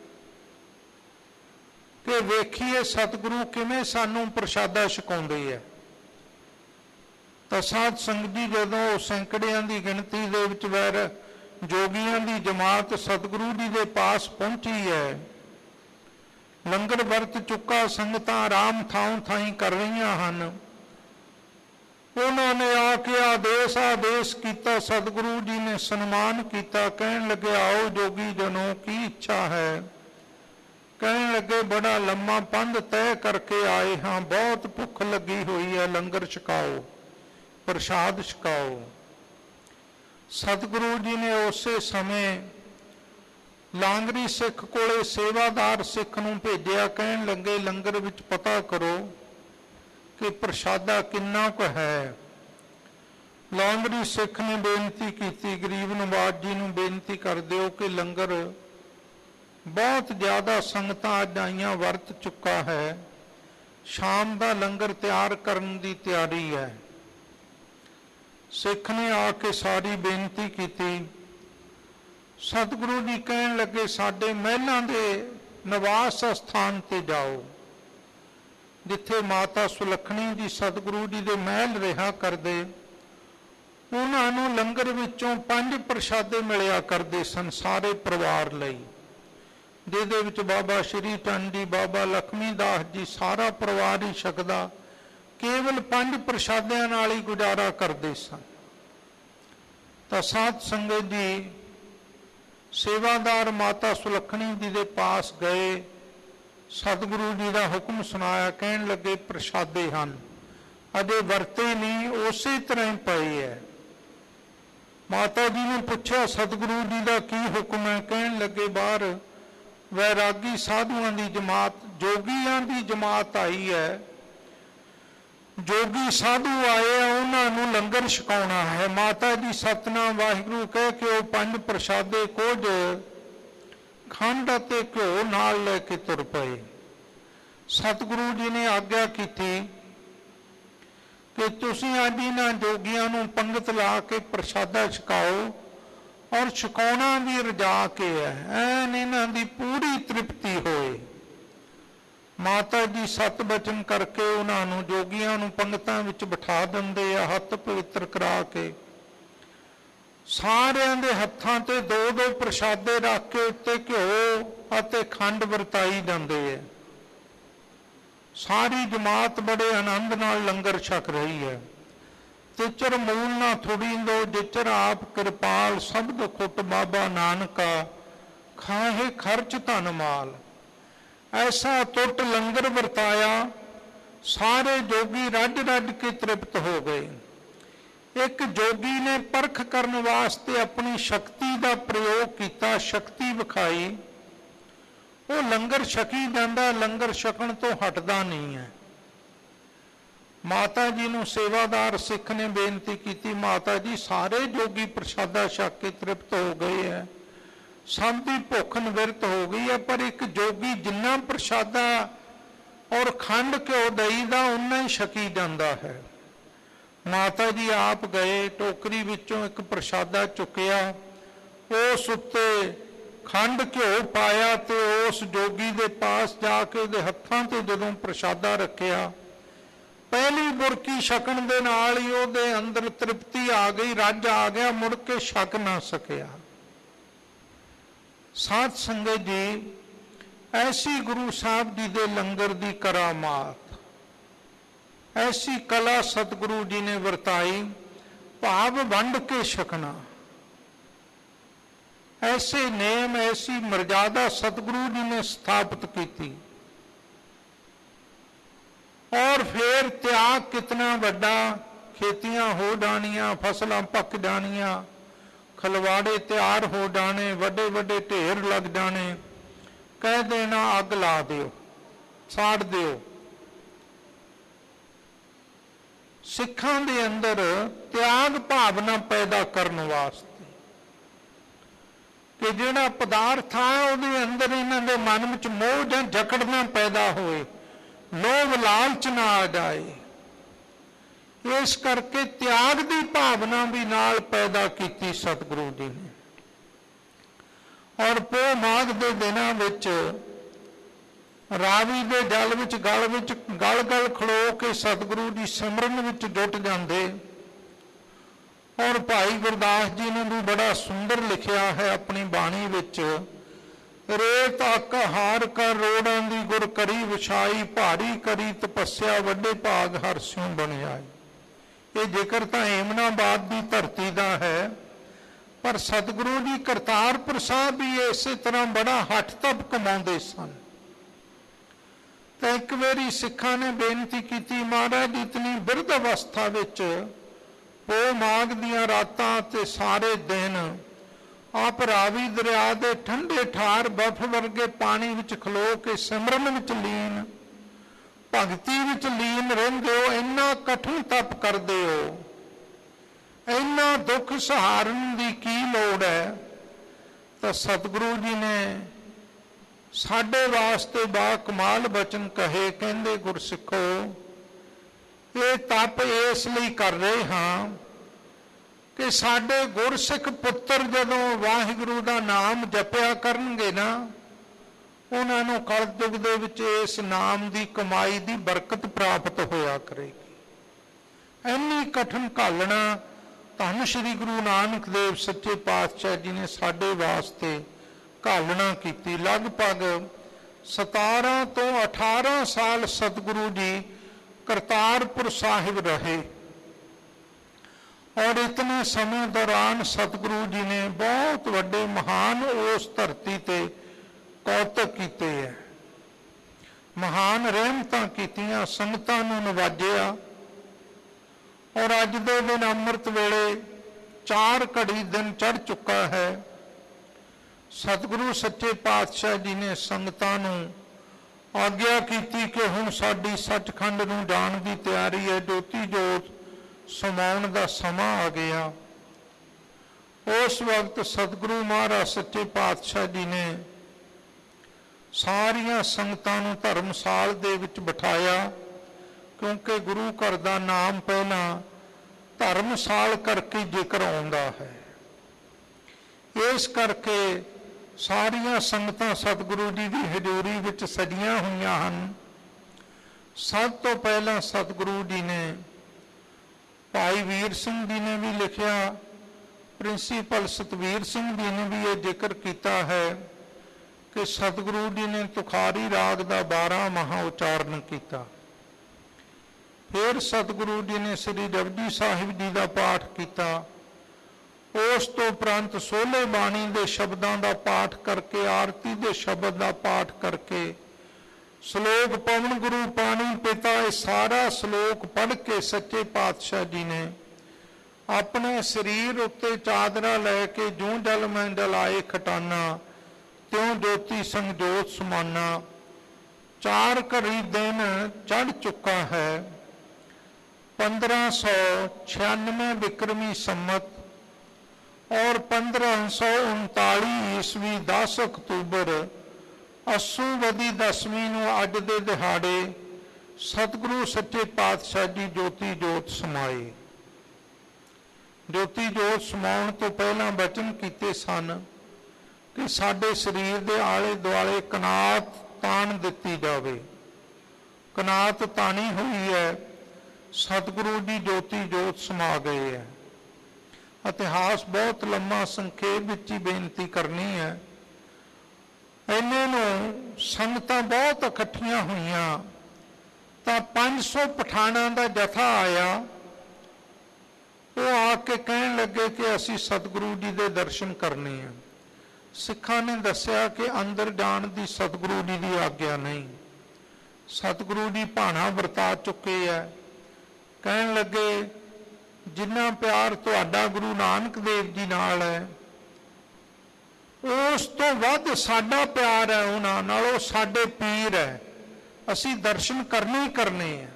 [SPEAKER 2] ਕਿ ਵੇਖੀਏ ਸਤਿਗੁਰੂ ਕਿਵੇਂ ਸਾਨੂੰ ਪ੍ਰਸ਼ਾਦਾ ਛਕਾਉਂਦੇ ਹੈ। ਤਾਂ ਸਾਧ ਸੰਗਤ ਜੀ, ਜਦੋਂ ਸੈਂਕੜਿਆਂ ਦੀ ਗਿਣਤੀ ਦੇ ਵਿੱਚ ਵੈਰ ਜੋਗੀਆਂ ਦੀ ਜਮਾਤ ਸਤਿਗੁਰੂ ਜੀ ਦੇ ਪਾਸ ਪਹੁੰਚੀ ਹੈ, ਲੰਗਰ ਵਰਤ ਚੁੱਕਾ, ਸੰਗਤਾਂ ਆਰਾਮ ਥਾਂ ਥਾਈਂ ਕਰ ਰਹੀਆਂ ਹਨ, ਉਹਨਾਂ ਨੇ ਆ ਕੇ ਆਦੇਸ਼ ਕੀਤਾ। ਸਤਿਗੁਰੂ ਜੀ ਨੇ ਸਨਮਾਨ ਕੀਤਾ। ਕਹਿਣ ਲੱਗੇ, ਆਓ ਜੋਗੀ ਜਨੋ, ਕੀ ਇੱਛਾ ਹੈ? ਕਹਿਣ ਲੱਗੇ, ਬੜਾ ਲੰਮਾ ਪੰਧ ਤੈਅ ਕਰਕੇ ਆਏ ਹਾਂ, ਬਹੁਤ ਭੁੱਖ ਲੱਗੀ ਹੋਈ ਹੈ, ਲੰਗਰ ਛਕਾਓ, ਪ੍ਰਸ਼ਾਦ ਛਕਾਓ। ਸਤਿਗੁਰੂ ਜੀ ਨੇ ਉਸੇ ਸਮੇਂ ਲਾਂਗਰੀ ਸਿੱਖ ਕੋਲੇ ਸੇਵਾਦਾਰ ਸਿੱਖ ਨੂੰ ਭੇਜਿਆ। ਕਹਿਣ ਲੱਗੇ, ਲੰਗਰ ਵਿੱਚ ਪਤਾ ਕਰੋ ਕਿ ਪ੍ਰਸ਼ਾਦਾ ਕਿੰਨਾ ਕੁ ਹੈ। ਲਾਂਗਰੀ ਸਿੱਖ ਨੇ ਬੇਨਤੀ ਕੀਤੀ, ਗਰੀਬ ਨਵਾਜ ਜੀ ਨੂੰ ਬੇਨਤੀ ਕਰ ਦਿਓ ਕਿ ਲੰਗਰ ਬਹੁਤ ਜ਼ਿਆਦਾ ਸੰਗਤਾਂ ਅੱਜ ਆਈਆਂ, ਵਰਤ ਚੁੱਕਾ ਹੈ, ਸ਼ਾਮ ਦਾ ਲੰਗਰ ਤਿਆਰ ਕਰਨ ਦੀ ਤਿਆਰੀ ਹੈ। ਸਿੱਖ ਨੇ ਆ ਕੇ ਸਾਰੀ ਬੇਨਤੀ ਕੀਤੀ। ਸਤਿਗੁਰੂ ਜੀ ਕਹਿਣ ਲੱਗੇ, ਸਾਡੇ ਮਹਿਲਾਂ ਦੇ ਨਿਵਾਸ ਸਥਾਨ ਤੇ ਜਾਓ, ਜਿੱਥੇ ਮਾਤਾ ਸੁਲੱਖਣੀ ਜੀ ਸਤਿਗੁਰੂ ਜੀ ਦੇ ਮਹਿਲ ਰਿਹਾ ਕਰਦੇ। ਉਹਨਾਂ ਨੂੰ ਲੰਗਰ ਵਿੱਚੋਂ 5 ਪ੍ਰਸ਼ਾਦੇ ਮਿਲਿਆ ਕਰਦੇ ਸਨ ਸਾਰੇ ਪਰਿਵਾਰ ਲਈ, ਜਿਹਦੇ ਵਿੱਚ ਬਾਬਾ ਸ਼੍ਰੀ ਚੰਦ ਜੀ, ਬਾਬਾ ਲਖਮੀ ਦਾਸ ਜੀ, ਸਾਰਾ ਪਰਿਵਾਰ ਹੀ ਛਕਦਾ। ਕੇਵਲ 5 ਪ੍ਰਸ਼ਾਦਿਆਂ ਨਾਲ ਹੀ ਗੁਜ਼ਾਰਾ ਕਰਦੇ ਸਨ। ਤਾਂ ਸਾਧ ਸੰਗਤ ਜੀ ਸੇਵਾਦਾਰ ਮਾਤਾ ਸੁਲੱਖਣੀ ਜੀ ਦੇ ਪਾਸ ਗਏ, ਸਤਿਗੁਰੂ ਜੀ ਦਾ ਹੁਕਮ ਸੁਣਾਇਆ, ਕਹਿਣ ਲੱਗੇ ਪ੍ਰਸ਼ਾਦੇ ਹਨ, ਅਜੇ ਵਰਤੇ ਨਹੀਂ, ਉਸੇ ਤਰ੍ਹਾਂ ਹੀ ਪਏ ਹੈ। ਮਾਤਾ ਜੀ ਨੇ ਪੁੱਛਿਆ ਸਤਿਗੁਰੂ ਜੀ ਦਾ ਕੀ ਹੁਕਮ ਹੈ? ਕਹਿਣ ਲੱਗੇ ਬਾਹਰ ਵੈਰਾਗੀ ਸਾਧੂਆਂ ਦੀ ਜਮਾਤ, ਜੋਗੀਆਂ ਦੀ ਜਮਾਤ ਆਈ ਹੈ, ਜੋਗੀ ਸਾਧੂ ਆਏ ਆ, ਉਹਨਾਂ ਨੂੰ ਲੰਗਰ ਛਕਾਉਣਾ ਹੈ। ਮਾਤਾ ਜੀ ਸਤਿਨਾਮ ਵਾਹਿਗੁਰੂ ਕਹਿ ਕੇ ਉਹ 5 ਪ੍ਰਸ਼ਾਦੇ ਕੁਝ ਖੰਡ ਅਤੇ ਘਿਓ ਨਾਲ ਲੈ ਕੇ ਤੁਰ ਪਏ। ਸਤਿਗੁਰੂ ਜੀ ਨੇ ਆਗਿਆ ਕੀਤੀ ਕਿ ਤੁਸੀਂ ਅੱਜ ਇਹਨਾਂ ਜੋਗੀਆਂ ਨੂੰ ਪੰਗਤ ਲਾ ਕੇ ਪ੍ਰਸ਼ਾਦਾ ਛਕਾਓ, ਔਰ ਛਕਾਉਣਾ ਵੀ ਰਜਾ ਕੇ ਹੈ, ਐਨ ਇਹਨਾਂ ਦੀ ਪੂਰੀ ਤ੍ਰਿਪਤੀ ਹੋਏ। ਮਾਤਾ ਜੀ ਸਤ ਬਚਨ ਕਰਕੇ ਉਹਨਾਂ ਨੂੰ, ਜੋਗੀਆਂ ਨੂੰ ਪੰਗਤਾਂ ਵਿੱਚ ਬਿਠਾ ਦਿੰਦੇ ਆ, ਹੱਥ ਪਵਿੱਤਰ ਕਰਾ ਕੇ। ਸਾਰਿਆਂ ਦੇ ਹੱਥਾਂ ਤੇ 2-2 ਪ੍ਰਸ਼ਾਦੇ ਰੱਖ ਕੇ ਉੱਤੇ ਘਿਓ ਅਤੇ ਖੰਡ ਵਰਤਾਈ ਜਾਂਦੇ ਹੈ। ਸਾਰੀ ਜਮਾਤ ਬੜੇ ਆਨੰਦ ਨਾਲ ਲੰਗਰ ਛਕ ਰਹੀ ਹੈ। ਤਿਚਰ ਮੂਲ ਨਾ ਥੋੜੀ ਦੋ, ਜਿਚਰ ਆਪ ਕਿਰਪਾਲ, ਸਬਦ ਖੁੱਟ ਬਾਬਾ ਨਾਨਕਾ, ਖਾਹੇ ਖਰਚ ਧਨ ਮਾਲ। ਐਸਾ ਟੁੱਟ ਲੰਗਰ ਵਰਤਾਇਆ, ਸਾਰੇ ਜੋਗੀ ਰੱਜ ਰੱਜ ਕੇ ਤ੍ਰਿਪਤ ਹੋ ਗਏ। ਇੱਕ ਜੋਗੀ ਨੇ ਪਰਖ ਕਰਨ ਵਾਸਤੇ ਆਪਣੀ ਸ਼ਕਤੀ ਦਾ ਪ੍ਰਯੋਗ ਕੀਤਾ, ਸ਼ਕਤੀ ਵਿਖਾਈ, ਉਹ ਲੰਗਰ ਛਕੀ ਜਾਂਦਾ, ਲੰਗਰ ਛਕਣ ਤੋਂ ਹਟਦਾ ਨਹੀਂ ਹੈ। ਮਾਤਾ ਜੀ ਨੂੰ ਸੇਵਾਦਾਰ ਸਿੱਖ ਨੇ ਬੇਨਤੀ ਕੀਤੀ, ਮਾਤਾ ਜੀ ਸਾਰੇ ਜੋਗੀ ਪ੍ਰਸ਼ਾਦਾ ਛਕ ਕੇ ਤ੍ਰਿਪਤ ਹੋ ਗਏ ਹੈ, ਸਭ ਦੀ ਭੁੱਖ ਨਿਵਰਤ ਹੋ ਗਈ ਹੈ, ਪਰ ਇੱਕ ਜੋਗੀ ਜਿੰਨਾ ਪ੍ਰਸ਼ਾਦਾ ਔਰ ਖੰਡ ਘਿਓ ਦਈਦਾ ਉਨਾ ਹੀ ਛਕੀ ਜਾਂਦਾ ਹੈ। ਮਾਤਾ ਜੀ ਆਪ ਗਏ, ਟੋਕਰੀ ਵਿੱਚੋਂ ਇੱਕ ਪ੍ਰਸ਼ਾਦਾ ਚੁੱਕਿਆ, ਉਸ ਉੱਤੇ ਖੰਡ ਘਿਓ ਪਾਇਆ ਤੇ ਉਸ ਜੋਗੀ ਦੇ ਪਾਸ ਜਾ ਕੇ ਉਹਦੇ ਹੱਥਾਂ ਤੇ ਜਦੋਂ ਪ੍ਰਸ਼ਾਦਾ ਰੱਖਿਆ, ਪਹਿਲੀ ਬੁਰਕੀ ਛਕਣ ਦੇ ਨਾਲ ਹੀ ਉਹਦੇ ਅੰਦਰ ਤ੍ਰਿਪਤੀ ਆ ਗਈ, ਰੱਜ ਆ ਗਿਆ, ਮੁੜ ਕੇ ਛਕ ਨਾ ਸਕਿਆ। ਸਾਧ ਸੰਗਤ ਜੀ, ਐਸੀ ਗੁਰੂ ਸਾਹਿਬ ਜੀ ਦੇ ਲੰਗਰ ਦੀ ਕਰਾਮਾਤ, ਐਸੀ ਕਲਾ ਸਤਿਗੁਰੂ ਜੀ ਨੇ ਵਰਤਾਈ, ਭਾਵ ਵੰਡ ਕੇ ਛਕਣਾ। ऐसे नेम, ऐसी मर्यादा सतगुरु जी ने स्थापित की थी। और फिर त्याग कितना बड़ा, खेतियां हो जानियां, फसलां पक जानियां, खलवाड़े तैयार हो जाने, वड्डे वड्डे ढेर लग जाने, कह देना अग ला दियो, साड़ दियो। सिखां दे अंदर त्याग भावना पैदा करने वास्ते कि जिहड़ा पदार्थ है ਉਹਦੇ ਅੰਦਰ ਇਹਨਾਂ ਦੇ ਮਨ ਵਿੱਚ ਮੋਹ ਜਾਂ ਜਕੜਨਾ ਪੈਦਾ ਹੋਏ, ਲੋਭ ਲਾਲਚ ਨਾ ਆ ਜਾਏ, ਇਸ ਕਰਕੇ ਤਿਆਗ ਦੀ ਭਾਵਨਾ ਵੀ ਨਾਲ ਪੈਦਾ ਕੀਤੀ ਸਤਿਗੁਰੂ ਜੀ ਨੇ। ਔਰ ਪੋਹ ਮਾਘ ਦੇ ਦਿਨਾਂ ਵਿੱਚ ਰਾਵੀ ਦੇ ਜਲ ਵਿੱਚ ਗਲ ਗਲ ਖਲੋ ਕੇ ਸਤਿਗੁਰੂ ਦੀ ਸਿਮਰਨ ਵਿੱਚ ਜੁਟ ਜਾਂਦੇ। ਔਰ ਭਾਈ ਗੁਰਦਾਸ ਜੀ ਨੇ ਵੀ ਬੜਾ ਸੁੰਦਰ ਲਿਖਿਆ ਹੈ ਆਪਣੀ ਬਾਣੀ ਵਿੱਚ, ਰੇਤ ਅੱਕ ਹਾਰ ਕਰ ਰੋੜਾਂ ਦੀ ਗੁਰ ਕਰੀ ਵਿਛਾਈ, ਭਾਰੀ ਕਰੀ ਤਪੱਸਿਆ ਵੱਡੇ ਭਾਗ ਹਰ ਸਿਉ ਬਣਿਆ। ਇਹ ਜ਼ਿਕਰ ਤਾਂ ਏਮਨਾਬਾਦ ਦੀ ਧਰਤੀ ਦਾ ਹੈ, ਪਰ ਸਤਿਗੁਰੂ ਜੀ ਕਰਤਾਰਪੁਰ ਸਾਹਿਬ ਵੀ ਇਸੇ ਤਰ੍ਹਾਂ ਬੜਾ ਹੱਠ ਤਪ ਕਮਾਉਂਦੇ ਸਨ। ਤਾਂ ਇੱਕ ਵਾਰੀ ਸਿੱਖਾਂ ਨੇ ਬੇਨਤੀ ਕੀਤੀ, ਮਹਾਰਾਜ ਇਤਨੀ ਬਿਰਧ ਅਵਸਥਾ ਵਿੱਚ ਪੋਹ ਮਾਘ ਦੀਆਂ ਰਾਤਾਂ ਤੇ ਸਾਰੇ ਦਿਨ ਆਪ ਰਾਵੀ ਦਰਿਆ ਦੇ ਠੰਡੇ ਠਾਰ ਬਰਫ਼ ਵਰਗੇ ਪਾਣੀ ਵਿੱਚ ਖਲੋ ਕੇ ਸਿਮਰਨ ਵਿੱਚ ਲੀਨ, ਭਗਤੀ ਵਿੱਚ ਲੀਨ ਰਹਿੰਦੇ ਹੋ, ਇੰਨਾ ਕਠਿਨ ਤਪ ਕਰਦੇ ਹੋ, ਇੰਨਾ ਦੁੱਖ ਸਹਾਰਨ ਦੀ ਕੀ ਲੋੜ ਹੈ। ਤਾਂ ਸਤਿਗੁਰੂ ਜੀ ਨੇ ਸਾਡੇ ਵਾਸਤੇ ਬਾ ਕਮਾਲ ਬਚਨ ਕਹੇ, ਕਹਿੰਦੇ ਗੁਰਸਿੱਖੋ, ਇਹ ਤਪ ਇਸ ਲਈ ਕਰ ਰਹੇ ਹਾਂ ਕਿ ਸਾਡੇ ਗੁਰਸਿੱਖ ਪੁੱਤਰ ਜਦੋਂ ਵਾਹਿਗੁਰੂ ਦਾ ਨਾਮ ਜਪਿਆ ਕਰਨਗੇ ਨਾ, ਉਹਨਾਂ ਨੂੰ ਕਲਯੁਗ ਦੇ ਵਿੱਚ ਇਸ ਨਾਮ ਦੀ ਕਮਾਈ ਦੀ ਬਰਕਤ ਪ੍ਰਾਪਤ ਹੋਇਆ ਕਰੇਗੀ। ਇੰਨੀ ਕਠਿਨ ਘਾਲਣਾ ਧੰਨ ਸ਼੍ਰੀ ਗੁਰੂ ਨਾਨਕ ਦੇਵ ਸੱਚੇ ਪਾਤਸ਼ਾਹ ਜੀ ਨੇ ਸਾਡੇ ਵਾਸਤੇ ਘਾਲਣਾ ਕੀਤੀ। ਲਗਭਗ 17 ਤੋਂ 18 ਸਾਲ ਸਤਿਗੁਰੂ ਜੀ ਕਰਤਾਰਪੁਰ ਸਾਹਿਬ ਰਹੇ। ਔਰ ਇਤਨੇ ਸਮੇਂ ਦੌਰਾਨ ਸਤਿਗੁਰੂ ਜੀ ਨੇ ਬਹੁਤ ਵੱਡੇ ਮਹਾਨ ਉਸ ਧਰਤੀ ਤੇ ਕੌਤਕ ਕੀਤੇ ਹੈ, ਮਹਾਨ ਰਹਿਮਤਾਂ ਕੀਤੀਆਂ, ਸੰਗਤਾਂ ਨੂੰ ਨਵਾਜਿਆ। ਔਰ ਅੱਜ ਦੇ ਦਿਨ ਅੰਮ੍ਰਿਤ ਵੇਲੇ 4 ਘੜੀ ਦਿਨ ਚੜ੍ਹ ਚੁੱਕਾ ਹੈ। ਸਤਿਗੁਰੂ ਸੱਚੇ ਪਾਤਸ਼ਾਹ ਜੀ ਨੇ ਸੰਗਤਾਂ ਨੂੰ ਆਗਿਆ ਕੀਤੀ ਕਿ ਹੁਣ ਸਾਡੀ ਸੱਚਖੰਡ ਨੂੰ ਜਾਣ ਦੀ ਤਿਆਰੀ ਹੈ, ਜੋਤੀ ਜੋਤ ਸਮਾਉਣ ਦਾ ਸਮਾਂ ਆ ਗਿਆ। ਉਸ ਵਕਤ ਸਤਿਗੁਰੂ ਮਹਾਰਾਜ ਸੱਚੇ ਪਾਤਸ਼ਾਹ ਜੀ ਨੇ ਸਾਰੀਆਂ ਸੰਗਤਾਂ ਨੂੰ ਧਰਮਸਾਲ ਦੇ ਵਿੱਚ ਬਿਠਾਇਆ, ਕਿਉਂਕਿ ਗੁਰੂ ਘਰ ਦਾ ਨਾਮ ਪਹਿਲਾਂ ਧਰਮਸਾਲ ਕਰਕੇ ਜ਼ਿਕਰ ਆਉਂਦਾ ਹੈ। ਇਸ ਕਰਕੇ ਸਾਰੀਆਂ ਸੰਗਤਾਂ ਸਤਿਗੁਰੂ ਜੀ ਦੀ ਹਜ਼ੂਰੀ ਵਿੱਚ ਸਜੀਆਂ ਹੋਈਆਂ ਹਨ। ਸਭ ਤੋਂ ਪਹਿਲਾਂ ਸਤਿਗੁਰੂ ਜੀ ਨੇ ਭਾਈ ਵੀਰ ਸਿੰਘ ਜੀ ਨੇ ਵੀ ਲਿਖਿਆ, ਪ੍ਰਿੰਸੀਪਲ ਸਤਵੀਰ ਸਿੰਘ ਜੀ ਨੇ ਵੀ ਇਹ ਜ਼ਿਕਰ ਕੀਤਾ ਹੈ ਕਿ ਸਤਿਗੁਰੂ ਜੀ ਨੇ ਤੁਖਾਰੀ ਰਾਗ ਦਾ 12 ਮਹਾ ਉਚਾਰਨ ਕੀਤਾ। ਫਿਰ ਸਤਿਗੁਰੂ ਜੀ ਨੇ ਸ੍ਰੀ ਜਪਜੀ ਸਾਹਿਬ ਜੀ ਦਾ ਪਾਠ ਕੀਤਾ। ਉਸ ਤੋਂ ਉਪਰੰਤ 16 ਬਾਣੀ ਦੇ ਸ਼ਬਦਾਂ ਦਾ ਪਾਠ ਕਰਕੇ, ਆਰਤੀ ਦੇ ਸ਼ਬਦ ਦਾ ਪਾਠ ਕਰਕੇ, ਸ਼ਲੋਕ ਪਵਨ ਗੁਰੂ ਪਾਣੀ ਪਿਤਾ, ਇਹ ਸਾਰਾ ਸ਼ਲੋਕ ਪੜ੍ਹ ਕੇ ਸੱਚੇ ਪਾਤਸ਼ਾਹ ਜੀ ਨੇ ਆਪਣੇ ਸਰੀਰ ਉੱਤੇ ਚਾਦਰਾ ਲੈ ਕੇ ਜੂੰ ਜਲ ਮੈਂ ਜਲਾਏ ਖਟਾਨਾ, ਤਿਉਂ ਜੋਤੀ ਸੰਜੋਤ ਸਮਾਨਾ। 4 ਘੜੀ ਦਿਨ ਚੜ੍ਹ ਚੁੱਕਾ ਹੈ। 1596 ਵਿਕਰਮੀ ਸੰਮਤ ਔਰ 1539 ਈਸਵੀ 10 ਅਕਤੂਬਰ ਅੱਸੂਵਦੀ ਦਸਵੀਂ ਨੂੰ ਅੱਜ ਦੇ ਦਿਹਾੜੇ ਸਤਿਗੁਰੂ ਸੱਚੇ ਪਾਤਸ਼ਾਹ ਜੀ ਜੋਤੀ ਜੋਤ ਸਮਾਏ। ਜੋਤੀ ਜੋਤ ਸਮਾਉਣ ਤੋਂ ਪਹਿਲਾਂ ਬਚਨ ਕੀਤੇ ਸਨ ਕਿ ਸਾਡੇ ਸਰੀਰ ਦੇ ਆਲੇ ਦੁਆਲੇ ਕਨਾਤ ਤਾਣ ਦਿੱਤੀ ਜਾਵੇ। ਕਨਾਤ ਤਾਣੀ ਹੋਈ ਹੈ, ਸਤਿਗੁਰੂ ਜੀ ਜੋਤੀ ਜੋਤ ਸਮਾ ਗਏ ਹੈ। ਇਤਿਹਾਸ ਬਹੁਤ ਲੰਮਾ, ਸੰਖੇਪ ਵਿੱਚ ਹੀ ਬੇਨਤੀ ਕਰਨੀ ਹੈ। ਇੰਨੇ ਨੂੰ ਸੰਗਤਾਂ ਬਹੁਤ ਇਕੱਠੀਆਂ ਹੋਈਆਂ ਤਾਂ 500 ਪਠਾਣਾਂ ਦਾ ਜਥਾ ਆਇਆ। ਉਹ ਆ ਕੇ ਕਹਿਣ ਲੱਗੇ ਕਿ ਅਸੀਂ ਸਤਿਗੁਰੂ ਜੀ ਦੇ ਦਰਸ਼ਨ ਕਰਨੇ ਆ। ਸਿੱਖਾਂ ਨੇ ਦੱਸਿਆ ਕਿ ਅੰਦਰ ਜਾਣ ਦੀ ਸਤਿਗੁਰੂ ਜੀ ਦੀ ਆਗਿਆ ਨਹੀਂ। ਸਤਿਗੁਰੂ ਜੀ ਭਾਣਾ ਵਰਤਾ ਚੁੱਕੇ ਆ। ਕਹਿਣ ਲੱਗੇ ਜਿੰਨਾ ਪਿਆਰ ਤੁਹਾਡਾ ਗੁਰੂ ਨਾਨਕ ਦੇਵ ਜੀ ਨਾਲ ਹੈ, ਉਸ ਤੋਂ ਵੱਧ ਸਾਡਾ ਪਿਆਰ ਹੈ ਉਹਨਾਂ ਨਾਲ। ਉਹ ਸਾਡੇ ਪੀਰ ਹੈ, ਅਸੀਂ ਦਰਸ਼ਨ ਕਰਨੇ ਹੀ ਕਰਨੇ ਆ।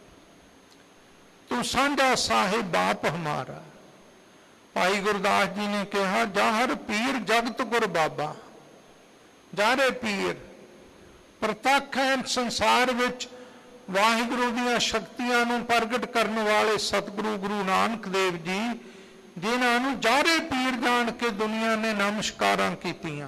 [SPEAKER 2] ਤੂੰ ਸਾਂਝਾ ਸਾਹਿਬ ਬਾਪ ਹਮਾਰਾ। ਭਾਈ ਗੁਰਦਾਸ ਜੀ ਨੇ ਕਿਹਾ, ਜਾਹਰ ਪੀਰ ਜਗਤ ਗੁਰ ਬਾਬਾ। ਜਾਰੇ ਪੀਰ ਪ੍ਰਤੱਖ ਹੈ ਸੰਸਾਰ ਵਿੱਚ ਵਾਹਿਗੁਰੂ ਦੀਆਂ ਸ਼ਕਤੀਆਂ ਨੂੰ ਪ੍ਰਗਟ ਕਰਨ ਵਾਲੇ ਸਤਿਗੁਰੂ ਗੁਰੂ ਨਾਨਕ ਦੇਵ ਜੀ, ਜਿਨ੍ਹਾਂ ਨੂੰ ਜਾਰੇ ਪੀਰ ਜਾਣ ਕੇ ਦੁਨੀਆ ਨੇ ਨਮਸਕਾਰਾਂ ਕੀਤੀਆਂ।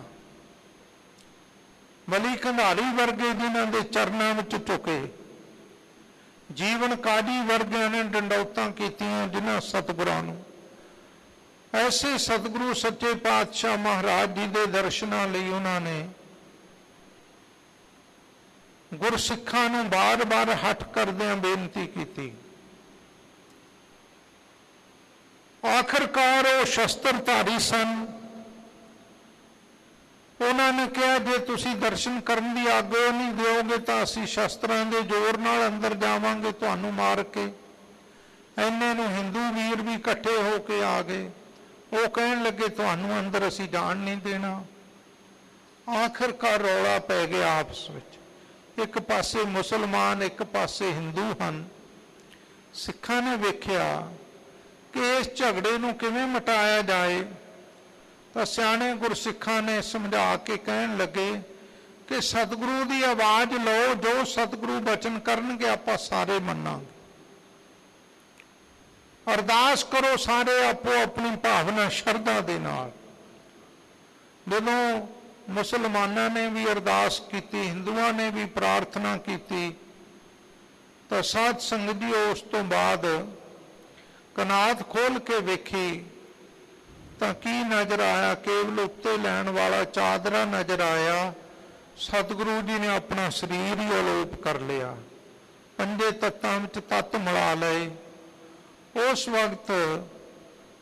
[SPEAKER 2] ਬਲੀ ਕੰਧਾਰੀ ਵਰਗੇ ਜਿਨ੍ਹਾਂ ਦੇ ਚਰਨਾਂ ਵਿੱਚ ਝੁਕੇ, ਜੀਵਨ ਕਾਜੀ ਵਰਗਿਆਂ ਨੇ ਡੰਡੌਤਾਂ ਕੀਤੀਆਂ ਜਿਨ੍ਹਾਂ ਸਤਿਗੁਰਾਂ ਨੂੰ। ਐਸੇ ਸਤਿਗੁਰੂ ਸੱਚੇ ਪਾਤਸ਼ਾਹ ਮਹਾਰਾਜ ਜੀ ਦੇ ਦਰਸ਼ਨਾਂ ਲਈ ਉਹਨਾਂ ਨੇ ਗੁਰਸਿੱਖਾਂ ਨੂੰ ਬਾਰ-ਬਾਰ ਹੱਠ ਕਰਦਿਆਂ ਬੇਨਤੀ ਕੀਤੀ। ਆਖਰਕਾਰ ਉਹ ਸ਼ਸਤਰਧਾਰੀ ਸਨ। ਉਹਨਾਂ ਨੇ ਕਿਹਾ, ਜੇ ਤੁਸੀਂ ਦਰਸ਼ਨ ਕਰਨ ਦੀ ਆਗਿਆ ਨਹੀਂ ਦਿਓਗੇ ਤਾਂ ਅਸੀਂ ਸ਼ਸਤਰਾਂ ਦੇ ਜ਼ੋਰ ਨਾਲ ਅੰਦਰ ਜਾਵਾਂਗੇ ਤੁਹਾਨੂੰ ਮਾਰ ਕੇ। ਇੰਨੇ ਨੂੰ ਹਿੰਦੂ ਵੀਰ ਵੀ ਇਕੱਠੇ ਹੋ ਕੇ ਆ ਗਏ। ਉਹ ਕਹਿਣ ਲੱਗੇ ਤੁਹਾਨੂੰ ਅੰਦਰ ਅਸੀਂ ਜਾਣ ਨਹੀਂ ਦੇਣਾ। ਆਖਰਕਾਰ ਰੌਲਾ ਪੈ ਗਿਆ ਆਪਸ ਵਿੱਚ। ਇੱਕ ਪਾਸੇ ਮੁਸਲਮਾਨ, ਇੱਕ ਪਾਸੇ ਹਿੰਦੂ ਹਨ। ਸਿੱਖਾਂ ਨੇ ਵੇਖਿਆ ਕਿ ਇਸ ਝਗੜੇ ਨੂੰ ਕਿਵੇਂ ਮਿਟਾਇਆ ਜਾਏ ਤਾਂ ਸਿਆਣੇ ਗੁਰਸਿੱਖਾਂ ਨੇ ਸਮਝਾ ਕੇ ਕਹਿਣ ਲੱਗੇ ਕਿ ਸਤਿਗੁਰੂ ਦੀ ਆਵਾਜ਼ ਲਓ, ਜੋ ਸਤਿਗੁਰੂ ਬਚਨ ਕਰਨਗੇ ਆਪਾਂ ਸਾਰੇ ਮੰਨਾਂਗੇ। ਅਰਦਾਸ ਕਰੋ ਸਾਰੇ ਆਪੋ ਆਪਣੀ ਭਾਵਨਾ ਸ਼ਰਧਾ ਦੇ ਨਾਲ। ਜਦੋਂ ਮੁਸਲਮਾਨਾਂ ਨੇ ਵੀ ਅਰਦਾਸ ਕੀਤੀ, ਹਿੰਦੂਆਂ ਨੇ ਵੀ ਪ੍ਰਾਰਥਨਾ ਕੀਤੀ ਤਾਂ ਸਾਧ ਸੰਗਤ ਜੀ ਉਸ ਤੋਂ ਬਾਅਦ ਕਨਾਤ ਖੋਲ ਕੇ ਵੇਖੀ ਤਾਂ ਕੀ ਨਜ਼ਰ ਆਇਆ? ਕੇਵਲ ਉੱਤੇ ਲੈਣ ਵਾਲਾ ਚਾਦਰਾ ਨਜ਼ਰ ਆਇਆ। ਸਤਿਗੁਰੂ ਜੀ ਨੇ ਆਪਣਾ ਸਰੀਰ ਹੀ ਅਲੋਪ ਕਰ ਲਿਆ, ਪੰਜੇ ਤੱਤਾਂ ਵਿੱਚ ਤੱਤ ਮਿਲਾ ਲਏ। ਉਸ ਵਕਤ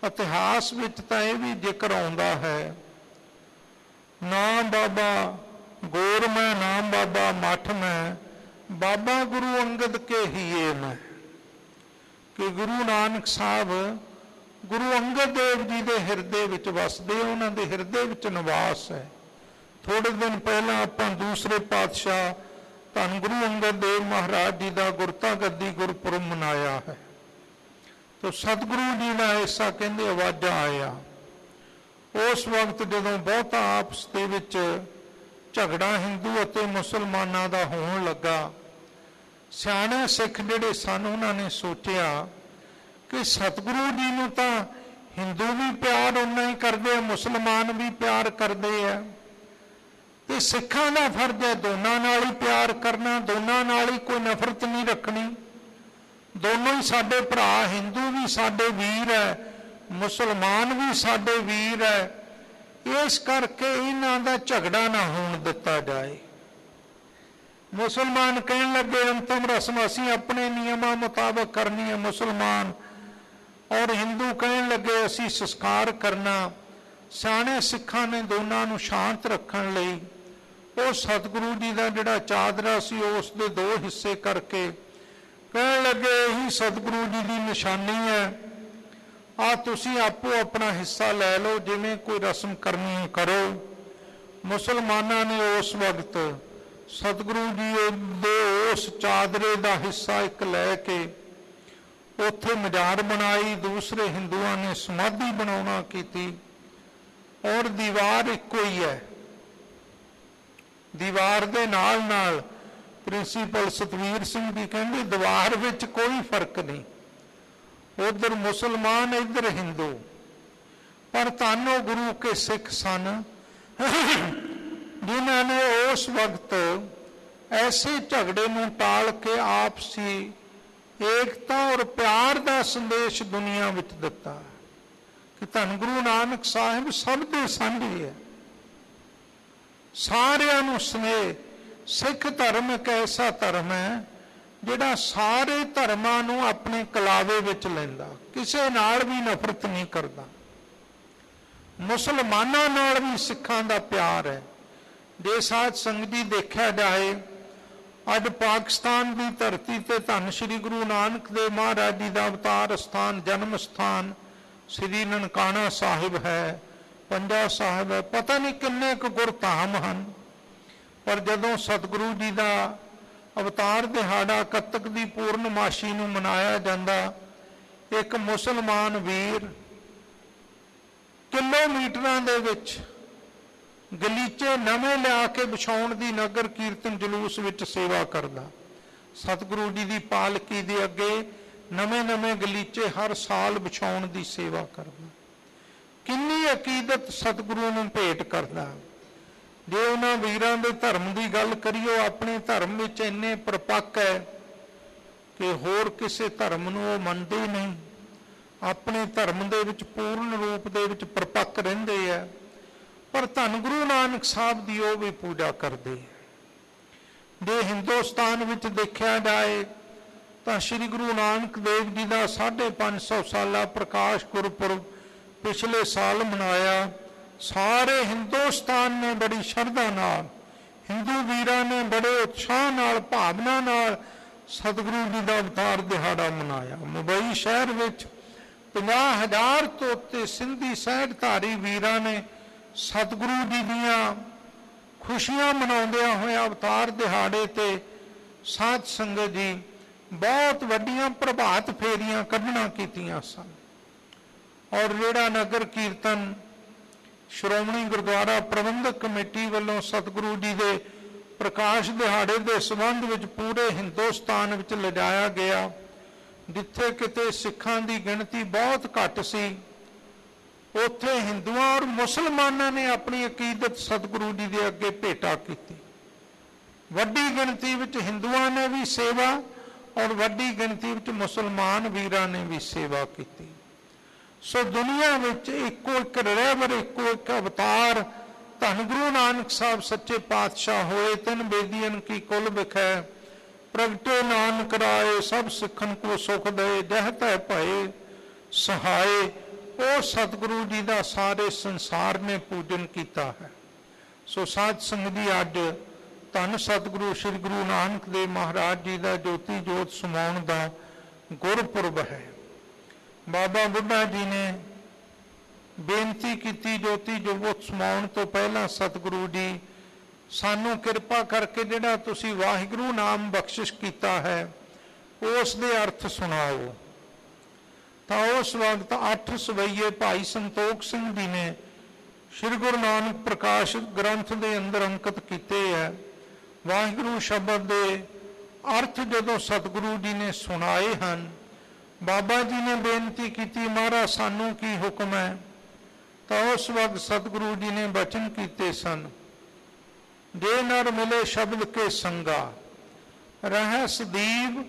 [SPEAKER 2] ਇਤਿਹਾਸ ਵਿੱਚ ਤਾਂ ਇਹ ਵੀ ਜ਼ਿਕਰ ਆਉਂਦਾ ਹੈ, ਨਾਮ ਬਾਬਾ ਗੋਰ ਮੈਂ, ਨਾਮ ਬਾਬਾ ਮੱਠ ਮੈਂ, ਬਾਬਾ ਗੁਰੂ ਅੰਗਦ ਕੇ ਹੀਏ ਮੈਂ। ਕਿ ਗੁਰੂ ਨਾਨਕ ਸਾਹਿਬ ਗੁਰੂ ਅੰਗਦ ਦੇਵ ਜੀ ਦੇ ਹਿਰਦੇ ਵਿੱਚ ਵਸਦੇ, ਉਹਨਾਂ ਦੇ ਹਿਰਦੇ ਵਿੱਚ ਨਿਵਾਸ ਹੈ। ਥੋੜ੍ਹੇ ਦਿਨ ਪਹਿਲਾਂ ਆਪਾਂ ਦੂਸਰੇ ਪਾਤਸ਼ਾਹ ਧੰਨ ਗੁਰੂ ਅੰਗਦ ਦੇਵ ਮਹਾਰਾਜ ਜੀ ਦਾ ਗੁਰਤਾ ਗੱਦੀ ਗੁਰਪੁਰਬ ਮਨਾਇਆ ਹੈ। ਤੋ ਸਤਿਗੁਰੂ ਜੀ ਦਾ ਐਸਾ ਕਹਿੰਦੇ ਆਵਾਜ਼ਾਂ ਆਇਆ। ਉਸ ਵਕਤ ਜਦੋਂ ਬਹੁਤਾ ਆਪਸ ਦੇ ਵਿੱਚ ਝਗੜਾ ਹਿੰਦੂ ਅਤੇ ਮੁਸਲਮਾਨਾਂ ਦਾ ਹੋਣ ਲੱਗਾ, ਸਿਆਣੇ ਸਿੱਖ ਜਿਹੜੇ ਸਨ ਉਹਨਾਂ ਨੇ ਸੋਚਿਆ ਕਿ ਸਤਿਗੁਰੂ ਜੀ ਨੂੰ ਤਾਂ ਹਿੰਦੂ ਵੀ ਪਿਆਰ ਉਨਾ ਹੀ ਕਰਦੇ ਆ, ਮੁਸਲਮਾਨ ਵੀ ਪਿਆਰ ਕਰਦੇ ਆ, ਤੇ ਸਿੱਖਾਂ ਦਾ ਫਰਜ਼ ਹੈ ਦੋਨਾਂ ਨਾਲ ਹੀ ਪਿਆਰ ਕਰਨਾ, ਦੋਨਾਂ ਨਾਲ ਹੀ ਕੋਈ ਨਫ਼ਰਤ ਨਹੀਂ ਰੱਖਣੀ। ਦੋਨੋਂ ਹੀ ਸਾਡੇ ਭਰਾ, ਹਿੰਦੂ ਵੀ ਸਾਡੇ ਵੀਰ ਹੈ, ਮੁਸਲਮਾਨ ਵੀ ਸਾਡੇ ਵੀਰ ਹੈ। ਇਸ ਕਰਕੇ ਇਹਨਾਂ ਦਾ ਝਗੜਾ ਨਾ ਹੋਣ ਦਿੱਤਾ ਜਾਏ। ਮੁਸਲਮਾਨ ਕਹਿਣ ਲੱਗੇ ਅੰਤਮ ਰਸਮ ਅਸੀਂ ਆਪਣੇ ਨਿਯਮਾਂ ਮੁਤਾਬਕ ਕਰਨੀ ਹੈ ਮੁਸਲਮਾਨ, ਔਰ ਹਿੰਦੂ ਕਹਿਣ ਲੱਗੇ ਅਸੀਂ ਸੰਸਕਾਰ ਕਰਨਾ। ਸਿਆਣੇ ਸਿੱਖਾਂ ਨੇ ਦੋਨਾਂ ਨੂੰ ਸ਼ਾਂਤ ਰੱਖਣ ਲਈ ਉਹ ਸਤਿਗੁਰੂ ਜੀ ਦਾ ਜਿਹੜਾ ਚਾਦਰਾ ਸੀ ਉਸ ਦੇ ਦੋ ਹਿੱਸੇ ਕਰਕੇ ਕਹਿਣ ਲੱਗੇ ਇਹੀ ਸਤਿਗੁਰੂ ਜੀ ਦੀ ਨਿਸ਼ਾਨੀ ਹੈ, ਆ ਤੁਸੀਂ ਆਪੋ ਆਪਣਾ ਹਿੱਸਾ ਲੈ ਲਓ, ਜਿਵੇਂ ਕੋਈ ਰਸਮ ਕਰਨੀ ਕਰੋ। ਮੁਸਲਮਾਨਾਂ ਨੇ ਉਸ ਵਕਤ ਸਤਿਗੁਰੂ ਜੀ ਦੇ ਉਸ ਚਾਦਰੇ ਦਾ ਹਿੱਸਾ ਇੱਕ ਲੈ ਕੇ ਉੱਥੇ ਮਜ਼ਾਰ ਬਣਾਈ, ਦੂਸਰੇ ਹਿੰਦੂਆਂ ਨੇ ਸਮਾਧੀ ਬਣਾਉਣਾ ਕੀਤੀ, ਔਰ ਦੀਵਾਰ ਇੱਕੋ ਹੀ ਹੈ। ਦੀਵਾਰ ਦੇ ਨਾਲ ਨਾਲ ਪ੍ਰਿੰਸੀਪਲ ਸਤਵੀਰ ਸਿੰਘ ਜੀ ਕਹਿੰਦੇ ਦੀਵਾਰ ਵਿੱਚ ਕੋਈ ਫਰਕ ਨਹੀਂ, ਉਧਰ ਮੁਸਲਮਾਨ ਇੱਧਰ ਹਿੰਦੂ। ਪਰ ਧੰਨ ਗੁਰੂ ਕੇ ਸਿੱਖ ਸਨ ਜਿਨ੍ਹਾਂ ਨੇ ਉਸ ਵਕਤ ਐਸੇ ਝਗੜੇ ਨੂੰ ਟਾਲ ਕੇ ਆਪਸੀ ਏਕਤਾ ਔਰ ਪਿਆਰ ਦਾ ਸੰਦੇਸ਼ ਦੁਨੀਆ ਵਿੱਚ ਦਿੱਤਾ ਕਿ ਧੰਨ ਗੁਰੂ ਨਾਨਕ ਸਾਹਿਬ ਸਭ ਦੇ ਸਾਂਝੇ ਹੈ, ਸਾਰਿਆਂ ਨੂੰ ਸਨੇਹ। ਸਿੱਖ ਧਰਮ ਇੱਕ ਐਸਾ ਧਰਮ ਹੈ ਜਿਹੜਾ ਸਾਰੇ ਧਰਮਾਂ ਨੂੰ ਆਪਣੇ ਕਲਾਵੇ ਵਿੱਚ ਲੈਂਦਾ, ਕਿਸੇ ਨਾਲ ਵੀ ਨਫ਼ਰਤ ਨਹੀਂ ਕਰਦਾ। ਮੁਸਲਮਾਨਾਂ ਨਾਲ ਵੀ ਸਿੱਖਾਂ ਦਾ ਪਿਆਰ ਹੈ। ਜੇ ਸਾਧ ਸੰਗਤ ਜੀ ਦੇਖਿਆ ਜਾਏ, ਅੱਜ ਪਾਕਿਸਤਾਨ ਦੀ ਧਰਤੀ ਤੇ ਧੰਨ ਸ਼੍ਰੀ ਗੁਰੂ ਨਾਨਕ ਦੇਵ ਮਹਾਰਾਜ ਜੀ ਦਾ ਅਵਤਾਰ ਸਥਾਨ, ਜਨਮ ਸਥਾਨ ਸ੍ਰੀ ਨਨਕਾਣਾ ਸਾਹਿਬ ਹੈ, ਪੰਜਾ ਸਾਹਿਬ ਹੈ, ਪਤਾ ਨਹੀਂ ਕਿੰਨੇ ਕੁ ਗੁਰਧਾਮ ਹਨ। ਪਰ ਜਦੋਂ ਸਤਿਗੁਰੂ ਜੀ ਦਾ ਅਵਤਾਰ ਦਿਹਾੜਾ ਕੱਤਕ ਦੀ ਪੂਰਨਮਾਸ਼ੀ ਨੂੰ ਮਨਾਇਆ ਜਾਂਦਾ, ਇੱਕ ਮੁਸਲਮਾਨ ਵੀਰ ਕਿਲੋਮੀਟਰਾਂ ਦੇ ਵਿੱਚ ਗਲੀਚੇ ਨਵੇਂ ਲਿਆ ਕੇ ਵਿਛਾਉਣ ਦੀ ਨਗਰ ਕੀਰਤਨ ਜਲੂਸ ਵਿੱਚ ਸੇਵਾ ਕਰਦਾ। ਸਤਿਗੁਰੂ ਜੀ ਦੀ ਪਾਲਕੀ ਦੇ ਅੱਗੇ ਨਵੇਂ ਗਲੀਚੇ ਹਰ ਸਾਲ ਵਿਛਾਉਣ ਦੀ ਸੇਵਾ ਕਰਦਾ। ਕਿੰਨੀ ਅਕੀਦਤ ਸਤਿਗੁਰੂ ਨੂੰ ਭੇਟ ਕਰਦਾ। ਜੇ ਉਹਨਾਂ ਵੀਰਾਂ ਦੇ ਧਰਮ ਦੀ ਗੱਲ ਕਰੀਏ, ਆਪਣੇ ਧਰਮ ਵਿੱਚ ਇੰਨੇ ਪਰਪੱਕ ਹੈ ਕਿ ਹੋਰ ਕਿਸੇ ਧਰਮ ਨੂੰ ਉਹ ਮੰਨਦੇ ਨਹੀਂ। ਆਪਣੇ ਧਰਮ ਦੇ ਵਿੱਚ ਪੂਰਨ ਰੂਪ ਦੇ ਵਿੱਚ ਪਰਪੱਕ ਰਹਿੰਦੇ ਆ, ਪਰ ਧੰਨ ਗੁਰੂ ਨਾਨਕ ਸਾਹਿਬ ਦੀ ਉਹ ਵੀ ਪੂਜਾ ਕਰਦੇ। ਜੇ ਹਿੰਦੁਸਤਾਨ ਵਿੱਚ ਦੇਖਿਆ ਜਾਏ ਤਾਂ ਸ਼੍ਰੀ ਗੁਰੂ ਨਾਨਕ ਦੇਵ ਜੀ ਦਾ 550 ਸਾਲਾ ਪ੍ਰਕਾਸ਼ ਗੁਰਪੁਰਬ ਪਿਛਲੇ ਸਾਲ ਮਨਾਇਆ। ਸਾਰੇ ਹਿੰਦੁਸਤਾਨ ਨੇ ਬੜੀ ਸ਼ਰਧਾ ਨਾਲ, ਹਿੰਦੂ ਵੀਰਾਂ ਨੇ ਬੜੇ ਉਤਸ਼ਾਹ ਨਾਲ, ਭਾਵਨਾ ਨਾਲ ਸਤਿਗੁਰੂ ਜੀ ਦਾ ਅਵਤਾਰ ਦਿਹਾੜਾ ਮਨਾਇਆ। ਮੁੰਬਈ ਸ਼ਹਿਰ ਵਿੱਚ 50,000 ਤੋਂ ਉੱਤੇ ਸਿੰਧੀ ਸਹਿਜਧਾਰੀ ਵੀਰਾਂ ਨੇ ਸਤਿਗੁਰੂ ਜੀ ਦੀਆਂ ਖੁਸ਼ੀਆਂ ਮਨਾਉਂਦਿਆਂ ਹੋਏ ਅਵਤਾਰ ਦਿਹਾੜੇ ਤੇ ਸਾਧ ਸੰਗਤ ਜੀ ਬਹੁਤ ਵੱਡੀਆਂ ਪ੍ਰਭਾਤ ਫੇਰੀਆਂ ਕੱਢਣਾ ਕੀਤੀਆਂ ਸਨ। ਔਰ ਜਿਹੜਾ ਨਗਰ ਕੀਰਤਨ ਸ਼੍ਰੋਮਣੀ ਗੁਰਦੁਆਰਾ ਪ੍ਰਬੰਧਕ ਕਮੇਟੀ ਵੱਲੋਂ ਸਤਿਗੁਰੂ ਜੀ ਦੇ ਪ੍ਰਕਾਸ਼ ਦਿਹਾੜੇ ਦੇ ਸੰਬੰਧ ਵਿੱਚ ਪੂਰੇ ਹਿੰਦੁਸਤਾਨ ਵਿੱਚ ਲਿਜਾਇਆ ਗਿਆ, ਜਿੱਥੇ ਕਿਤੇ ਸਿੱਖਾਂ ਦੀ ਗਿਣਤੀ ਬਹੁਤ ਘੱਟ ਸੀ, ਉੱਥੇ ਹਿੰਦੂਆਂ ਔਰ ਮੁਸਲਮਾਨਾਂ ਨੇ ਆਪਣੀ ਅਕੀਦਤ ਸਤਿਗੁਰੂ ਜੀ ਦੇ ਅੱਗੇ ਭੇਟਾ ਕੀਤੀ। ਵੱਡੀ ਗਿਣਤੀ ਵਿੱਚ ਹਿੰਦੂਆਂ ਨੇ ਵੀ ਸੇਵਾ ਔਰ ਵੱਡੀ ਗਿਣਤੀ ਵਿੱਚ ਮੁਸਲਮਾਨ ਵੀਰਾਂ ਨੇ ਵੀ ਸੇਵਾ ਕੀਤੀ। ਸੋ ਦੁਨੀਆ ਵਿੱਚ ਇੱਕੋ ਇੱਕ ਰਹਿਬਰ, ਇੱਕੋ ਇੱਕ ਅਵਤਾਰ ਧੰਨ ਗੁਰੂ ਨਾਨਕ ਸਾਹਿਬ ਸੱਚੇ ਪਾਤਸ਼ਾਹ ਹੋਏ। ਤਿੰਨ ਬੇਦੀਆਂ ਕੀ ਕੁਲ ਵਿਖੈ ਪ੍ਰਗਟੇ ਨਾਨਕ ਰਾਏ, ਸਭ ਸਿੱਖਣ ਕੋ ਸੁਖ ਦੇ, ਜਹ ਤੈ ਭਏ ਸਹਾਏ। ਉਹ ਸਤਿਗੁਰੂ ਜੀ ਦਾ ਸਾਰੇ ਸੰਸਾਰ ਨੇ ਪੂਜਨ ਕੀਤਾ ਹੈ। ਸੋ ਸਾਧ ਸੰਗਤ ਜੀ, ਅੱਜ ਧੰਨ ਸਤਿਗੁਰੂ ਸ੍ਰੀ ਗੁਰੂ ਨਾਨਕ ਦੇਵ ਮਹਾਰਾਜ ਜੀ ਦਾ ਜੋਤੀ ਜੋਤ ਸਮਾਉਣ ਦਾ ਗੁਰਪੁਰਬ ਹੈ। ਬਾਬਾ ਬੁੱਢਾ ਜੀ ਨੇ ਬੇਨਤੀ ਕੀਤੀ, ਜੋਤੀ ਜੋਤ ਸਮਾਉਣ ਤੋਂ ਪਹਿਲਾਂ ਸਤਿਗੁਰੂ ਜੀ ਸਾਨੂੰ ਕਿਰਪਾ ਕਰਕੇ ਜਿਹੜਾ ਤੁਸੀਂ ਵਾਹਿਗੁਰੂ ਨਾਮ ਬਖਸ਼ਿਸ਼ ਕੀਤਾ ਹੈ ਉਸ ਦੇ ਅਰਥ ਸੁਣਾਓ। ਤਾਂ ਉਸ ਵਕਤ 8 ਸਵਈਏ ਭਾਈ ਸੰਤੋਖ ਸਿੰਘ ਜੀ ਨੇ ਸ੍ਰੀ ਗੁਰੂ ਨਾਨਕ ਪ੍ਰਕਾਸ਼ ਗ੍ਰੰਥ ਦੇ ਅੰਦਰ ਅੰਕਿਤ ਕੀਤੇ ਹੈ। ਵਾਹਿਗੁਰੂ ਸ਼ਬਦ ਦੇ ਅਰਥ ਜਦੋਂ ਸਤਿਗੁਰੂ ਜੀ ਨੇ ਸੁਣਾਏ ਹਨ, ਬਾਬਾ ਜੀ ਨੇ ਬੇਨਤੀ ਕੀਤੀ, ਮਹਾਰਾਜ ਸਾਨੂੰ ਕੀ ਹੁਕਮ ਹੈ? ਤਾਂ ਉਸ ਵਕਤ ਸਤਿਗੁਰੂ ਜੀ ਨੇ ਬਚਨ ਕੀਤੇ ਸਨ, ਜੇ ਨਰ ਮਿਲੇ ਸ਼ਬਦ ਕੇ ਸੰਗਾ, ਰਹਿ ਸਦੀਵ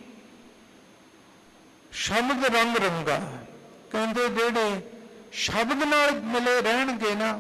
[SPEAKER 2] ਸ਼ਬਦ ਰੰਗ ਰੰਗਾ। ਕਹਿੰਦੇ ਜਿਹੜੇ ਸ਼ਬਦ ਨਾਲ ਮਿਲੇ ਰਹਿਣਗੇ ਨਾ,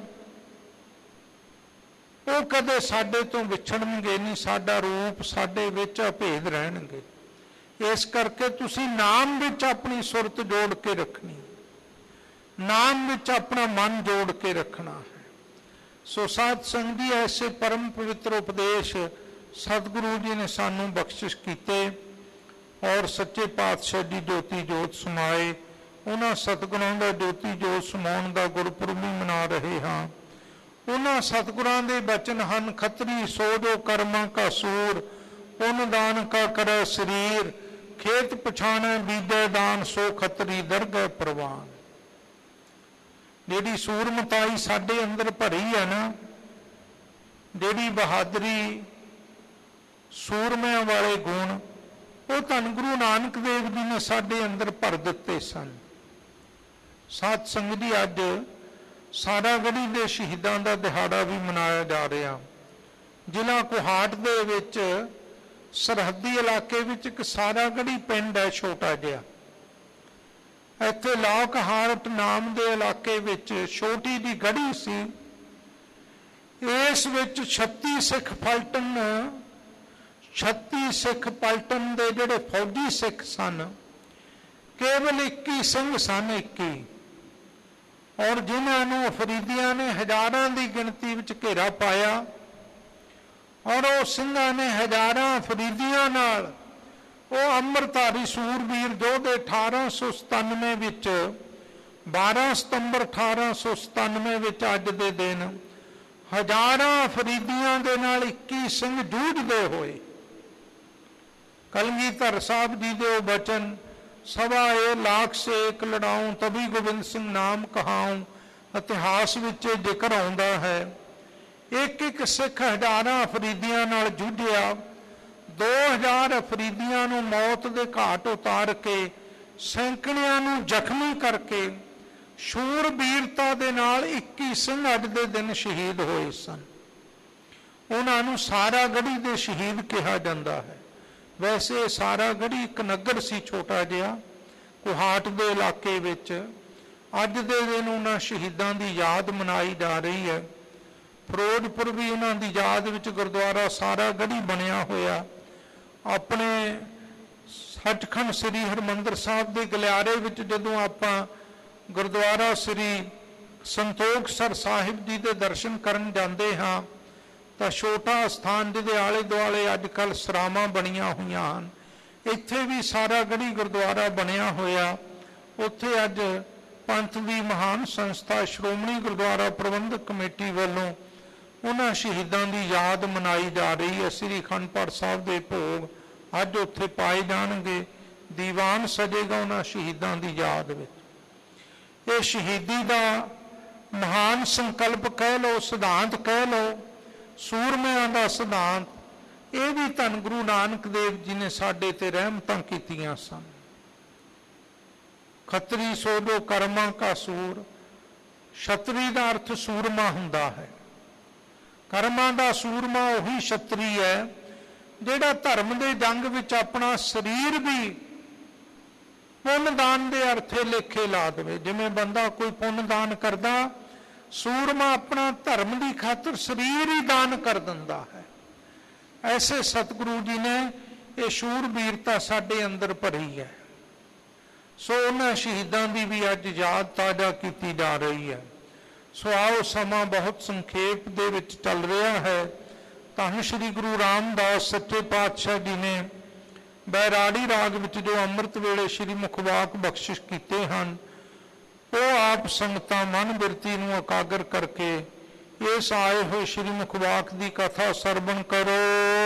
[SPEAKER 2] ਉਹ ਕਦੇ ਸਾਡੇ ਤੋਂ ਵਿਛੜਨਗੇ ਨਹੀਂ, ਸਾਡਾ ਰੂਪ ਸਾਡੇ ਵਿੱਚ ਅਭੇਦ ਰਹਿਣਗੇ। ਇਸ ਕਰਕੇ ਤੁਸੀਂ ਨਾਮ ਵਿੱਚ ਆਪਣੀ ਸੁਰਤ ਜੋੜ ਕੇ ਰੱਖਣੀ, ਨਾਮ ਵਿੱਚ ਆਪਣਾ ਮਨ ਜੋੜ ਕੇ ਰੱਖਣਾ ਹੈ। ਸੋ ਸਾਧ ਸੰਗਤ ਜੀ, ਐਸੇ ਪਰਮ ਪਵਿੱਤਰ ਉਪਦੇਸ਼ ਸਤਿਗੁਰੂ ਜੀ ਨੇ ਸਾਨੂੰ ਬਖਸ਼ਿਸ਼ ਕੀਤੇ ਔਰ ਸੱਚੇ ਪਾਤਸ਼ਾਹ ਦੀ ਜੋਤੀ ਜੋਤ ਸਮਾਏ। ਉਹਨਾਂ ਸਤਿਗੁਰਾਂ ਦਾ ਜੋਤੀ ਜੋਤ ਸਮਾਉਣ ਦਾ ਗੁਰਪੁਰਬ ਵੀ ਮਨਾ ਰਹੇ ਹਾਂ। ਉਹਨਾਂ ਸਤਿਗੁਰਾਂ ਦੇ ਬਚਨ ਹਨ, ਖੱਤਰੀ ਸੋ ਜੋ ਕਰਮਾਂ ਕਾ ਸੂਰ, ਪੁੰਨ ਦਾਨ ਕਾ ਕਰੈ ਸਰੀਰ, ਖੇਤ ਪਛਾਣੈ ਬੀਜੈ ਦਾਨ, ਸੋ ਖੱਤਰੀ ਦਰਗਹਿ ਪ੍ਰਵਾਨ। ਜਿਹੜੀ ਸੂਰਮਤਾਈ ਸਾਡੇ ਅੰਦਰ ਭਰੀ ਹੈ ਨਾ, ਜਿਹੜੀ ਬਹਾਦਰੀ, ਸੂਰਮਿਆਂ ਵਾਲੇ ਗੁਣ, ਉਹ ਧੰਨ ਗੁਰੂ ਨਾਨਕ ਦੇਵ ਜੀ ਨੇ ਸਾਡੇ ਅੰਦਰ ਭਰ ਦਿੱਤੇ ਸਨ। ਸਾਧ ਸੰਗਤ ਜੀ, ਅੱਜ ਸਾਰਾਗੜ੍ਹੀ ਦੇ ਸ਼ਹੀਦਾਂ ਦਾ ਦਿਹਾੜਾ ਵੀ ਮਨਾਇਆ ਜਾ ਰਿਹਾ। ਜ਼ਿਲ੍ਹਾ ਕੋਹਾਟ ਦੇ ਵਿੱਚ ਸਰਹੱਦੀ ਇਲਾਕੇ ਵਿੱਚ ਇੱਕ ਸਾਰਾਗੜ੍ਹੀ ਪਿੰਡ ਹੈ, ਛੋਟਾ ਜਿਹਾ। ਇੱਥੇ ਲੌਕਹਾਰਟ ਨਾਮ ਦੇ ਇਲਾਕੇ ਵਿੱਚ ਛੋਟੀ ਜਿਹੀ ਗੜ੍ਹੀ ਸੀ। ਇਸ ਵਿੱਚ 36 ਸਿੱਖ ਪਲਟਨ ਦੇ ਜਿਹੜੇ ਫੌਜੀ ਸਿੱਖ ਸਨ, ਕੇਵਲ 21 ਸਿੰਘ ਸਨ, 21। ਔਰ ਜਿਨ੍ਹਾਂ ਨੂੰ ਅਫਰੀਦੀਆਂ ਨੇ ਹਜ਼ਾਰਾਂ ਦੀ ਗਿਣਤੀ ਵਿੱਚ ਘੇਰਾ ਪਾਇਆ, ਔਰ ਉਹ ਸਿੰਘਾਂ ਨੇ ਹਜ਼ਾਰਾਂ ਅਫਰੀਦੀਆਂ ਨਾਲ ਉਹ ਅੰਮ੍ਰਿਤਧਾਰੀ ਸੂਰਬੀਰ ਯੋਧੇ 1897 ਵਿੱਚ 12 ਸਤੰਬਰ 1897 ਵਿੱਚ ਅੱਜ ਦੇ ਦਿਨ ਹਜ਼ਾਰਾਂ ਅਫਰੀਦੀਆਂ ਦੇ ਨਾਲ 21 ਸਿੰਘ ਜੂਝਦੇ ਹੋਏ। ਕਲਗੀਧਰ ਸਾਹਿਬ ਜੀ ਦੇ ਉਹ ਬਚਨ, ਸਭਾ ਇਹ ਲਾਖ ਸੇ ਇੱਕ ਲੜਾਉਂ, ਤਭੀ ਗੋਬਿੰਦ ਸਿੰਘ ਨਾਮ ਕਹਾਉਂ, ਇਤਿਹਾਸ ਵਿੱਚ ਜ਼ਿਕਰ ਆਉਂਦਾ ਹੈ। ਇੱਕ ਇੱਕ ਸਿੱਖ ਹਜ਼ਾਰਾਂ ਅਫਰੀਦੀਆਂ ਨਾਲ ਜੂਝਿਆ। 2000 ਅਫਰੀਦੀਆਂ ਨੂੰ ਮੌਤ ਦੇ ਘਾਟ ਉਤਾਰ ਕੇ, ਸੈਂਕੜਿਆਂ ਨੂੰ ਜ਼ਖਮੀ ਕਰਕੇ, ਸ਼ੂਰਬੀਰਤਾ ਦੇ ਨਾਲ 21 ਸਿੰਘ ਅੱਜ ਦੇ ਦਿਨ ਸ਼ਹੀਦ ਹੋਏ ਸਨ। ਉਹਨਾਂ ਨੂੰ ਸਾਰਾਗੜ੍ਹੀ ਦੇ ਸ਼ਹੀਦ ਕਿਹਾ ਜਾਂਦਾ ਹੈ। ਵੈਸੇ ਸਾਰਾਗੜ੍ਹੀ ਇੱਕ ਨਗਰ ਸੀ, ਛੋਟਾ ਜਿਹਾ, ਕੋਹਾਟ ਦੇ ਇਲਾਕੇ ਵਿੱਚ। ਅੱਜ ਦੇ ਦਿਨ ਉਹਨਾਂ ਸ਼ਹੀਦਾਂ ਦੀ ਯਾਦ ਮਨਾਈ ਜਾ ਰਹੀ ਹੈ। ਫਿਰੋਜ਼ਪੁਰ ਵੀ ਉਹਨਾਂ ਦੀ ਯਾਦ ਵਿੱਚ ਗੁਰਦੁਆਰਾ ਸਾਰਾਗੜ੍ਹੀ ਬਣਿਆ ਹੋਇਆ। ਆਪਣੇ ਸੱਚਖੰਡ ਸ੍ਰੀ ਹਰਿਮੰਦਰ ਸਾਹਿਬ ਦੇ ਗਲਿਆਰੇ ਵਿੱਚ ਜਦੋਂ ਆਪਾਂ ਗੁਰਦੁਆਰਾ ਸ੍ਰੀ ਸੰਤੋਖਸਰ ਸਾਹਿਬ ਜੀ ਦੇ ਦਰਸ਼ਨ ਕਰਨ ਜਾਂਦੇ ਹਾਂ, ਤਾਂ ਛੋਟਾ ਸਥਾਨ ਜਿਹਦੇ ਆਲੇ ਦੁਆਲੇ ਅੱਜ ਕੱਲ੍ਹ ਸਰਾਵਾਂ ਬਣੀਆਂ ਹੋਈਆਂ ਹਨ, ਇੱਥੇ ਵੀ ਸਾਰਾਗੜ੍ਹੀ ਗੁਰਦੁਆਰਾ ਬਣਿਆ ਹੋਇਆ। ਉੱਥੇ ਅੱਜ ਪੰਥ ਦੀ ਮਹਾਨ ਸੰਸਥਾ ਸ਼੍ਰੋਮਣੀ ਗੁਰਦੁਆਰਾ ਪ੍ਰਬੰਧਕ ਕਮੇਟੀ ਵੱਲੋਂ ਉਹਨਾਂ ਸ਼ਹੀਦਾਂ ਦੀ ਯਾਦ ਮਨਾਈ ਜਾ ਰਹੀ ਹੈ। ਸ੍ਰੀ ਅਖੰਡ ਪਾਠ ਸਾਹਿਬ ਦੇ ਭੋਗ ਅੱਜ ਉੱਥੇ ਪਾਏ ਜਾਣਗੇ। ਦੀਵਾਨ ਸਜੇਗਾ ਉਹਨਾਂ ਸ਼ਹੀਦਾਂ ਦੀ ਯਾਦ ਵਿੱਚ। ਇਹ ਸ਼ਹੀਦੀ ਦਾ ਮਹਾਨ ਸੰਕਲਪ ਕਹਿ ਲਓ, ਸਿਧਾਂਤ ਕਹਿ ਲਓ, ਸੂਰਮਿਆਂ ਦਾ ਸਿਧਾਂਤ, ਇਹ ਵੀ ਧੰਨ ਗੁਰੂ ਨਾਨਕ ਦੇਵ ਜੀ ਨੇ ਸਾਡੇ ਤੇ ਰਹਿਮਤਾਂ ਕੀਤੀਆਂ ਸਨ। ਖੱਤਰੀ ਸੋ ਜੋ ਕਰਮਾਂ ਕਾ ਸੂਰ, ਛਤਰੀ ਦਾ ਅਰਥ ਸੂਰਮਾ ਹੁੰਦਾ ਹੈ। ਕਰਮਾਂ ਦਾ ਸੂਰਮਾ ਉਹੀ ਛਤਰੀ ਹੈ ਜਿਹੜਾ ਧਰਮ ਦੇ ਜੰਗ ਵਿੱਚ ਆਪਣਾ ਸਰੀਰ ਵੀ ਪੁੰਨ ਦਾਨ ਦੇ ਅਰਥੇ ਲੇਖੇ ਲਾ ਦੇਵੇ। ਜਿਵੇਂ ਬੰਦਾ ਕੋਈ ਪੁੰਨ ਦਾਨ ਕਰਦਾ, ਸੂਰਮਾ ਆਪਣਾ ਧਰਮ ਦੀ ਖਾਤਰ ਸਰੀਰ ਹੀ ਦਾਨ ਕਰ ਦਿੰਦਾ ਹੈ। ਐਸੇ ਸਤਿਗੁਰੂ ਜੀ ਨੇ ਇਹ ਸ਼ੂਰਬੀਰਤਾ ਸਾਡੇ ਅੰਦਰ ਭਰੀ ਹੈ। ਸੋ ਉਹਨਾਂ ਸ਼ਹੀਦਾਂ ਦੀ ਵੀ ਅੱਜ ਯਾਦ ਤਾਜ਼ਾ ਕੀਤੀ ਜਾ ਰਹੀ ਹੈ। ਸੋ ਆਓ, ਸਮਾਂ ਬਹੁਤ ਸੰਖੇਪ ਦੇ ਵਿੱਚ ਚੱਲ ਰਿਹਾ ਹੈ। ਧੰਨ ਸ਼੍ਰੀ ਗੁਰੂ ਰਾਮਦਾਸ ਸੱਚੇ ਪਾਤਸ਼ਾਹ ਜੀ ਨੇ ਬੈਰਾੜੀ ਰਾਗ ਵਿੱਚ ਜੋ ਅੰਮ੍ਰਿਤ ਵੇਲੇ ਸ਼੍ਰੀ ਮੁਖਵਾਕ ਬਖਸ਼ਿਸ਼ ਕੀਤੇ ਹਨ, ਉਹ ਆਪ ਸੰਗਤਾਂ ਮਨ ਬਿਰਤੀ ਨੂੰ ਇਕਾਗਰ ਕਰਕੇ ਇਸ ਆਏ ਹੋਏ ਸ਼੍ਰੀ ਮੁਖਵਾਕ ਦੀ ਕਥਾ ਸਰਵਣ ਕਰੋ।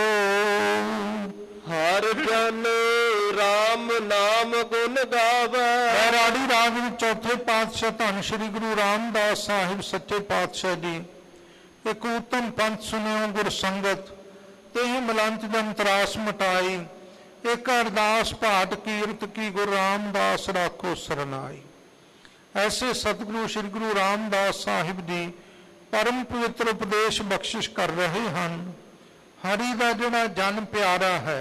[SPEAKER 1] ਹਰ ਜਨ ਰਾਮ ਨਾਮ ਗੁਣ ਗਾਵੇ।
[SPEAKER 2] ਬੈਰਾੜੀ ਰਾਗ ਵਿੱਚ ਚੌਥੇ ਪਾਤਸ਼ਾਹ ਧੰਨ ਸ਼੍ਰੀ ਗੁਰੂ ਰਾਮਦਾਸ ਸਾਹਿਬ ਸੱਚੇ ਪਾਤਸ਼ਾਹ ਜੀ ਇੱਕ ਉਤਮ ਪੰਥ ਸੁਣਿਓ ਗੁਰ ਸੰਗਤ ਤੇ ਮਲੰਤ ਜਨ ਤਰਾਸ ਮਟਾਈ, ਇੱਕ ਅਰਦਾਸ ਭਾਟ ਕੀਰਤ ਕੀ ਗੁਰੂ ਰਾਮਦਾਸ ਰਾਖੋ ਸਰਨਾਈ। ਐਸੇ ਸਤਿਗੁਰੂ ਸ਼੍ਰੀ ਗੁਰੂ ਰਾਮਦਾਸ ਸਾਹਿਬ ਜੀ ਪਰਮ ਪਵਿੱਤਰ ਉਪਦੇਸ਼ ਬਖਸ਼ਿਸ਼ ਕਰ ਰਹੇ ਹਨ। ਹਰੀ ਦਾ ਜਿਹੜਾ ਜਨ ਪਿਆਰਾ ਹੈ,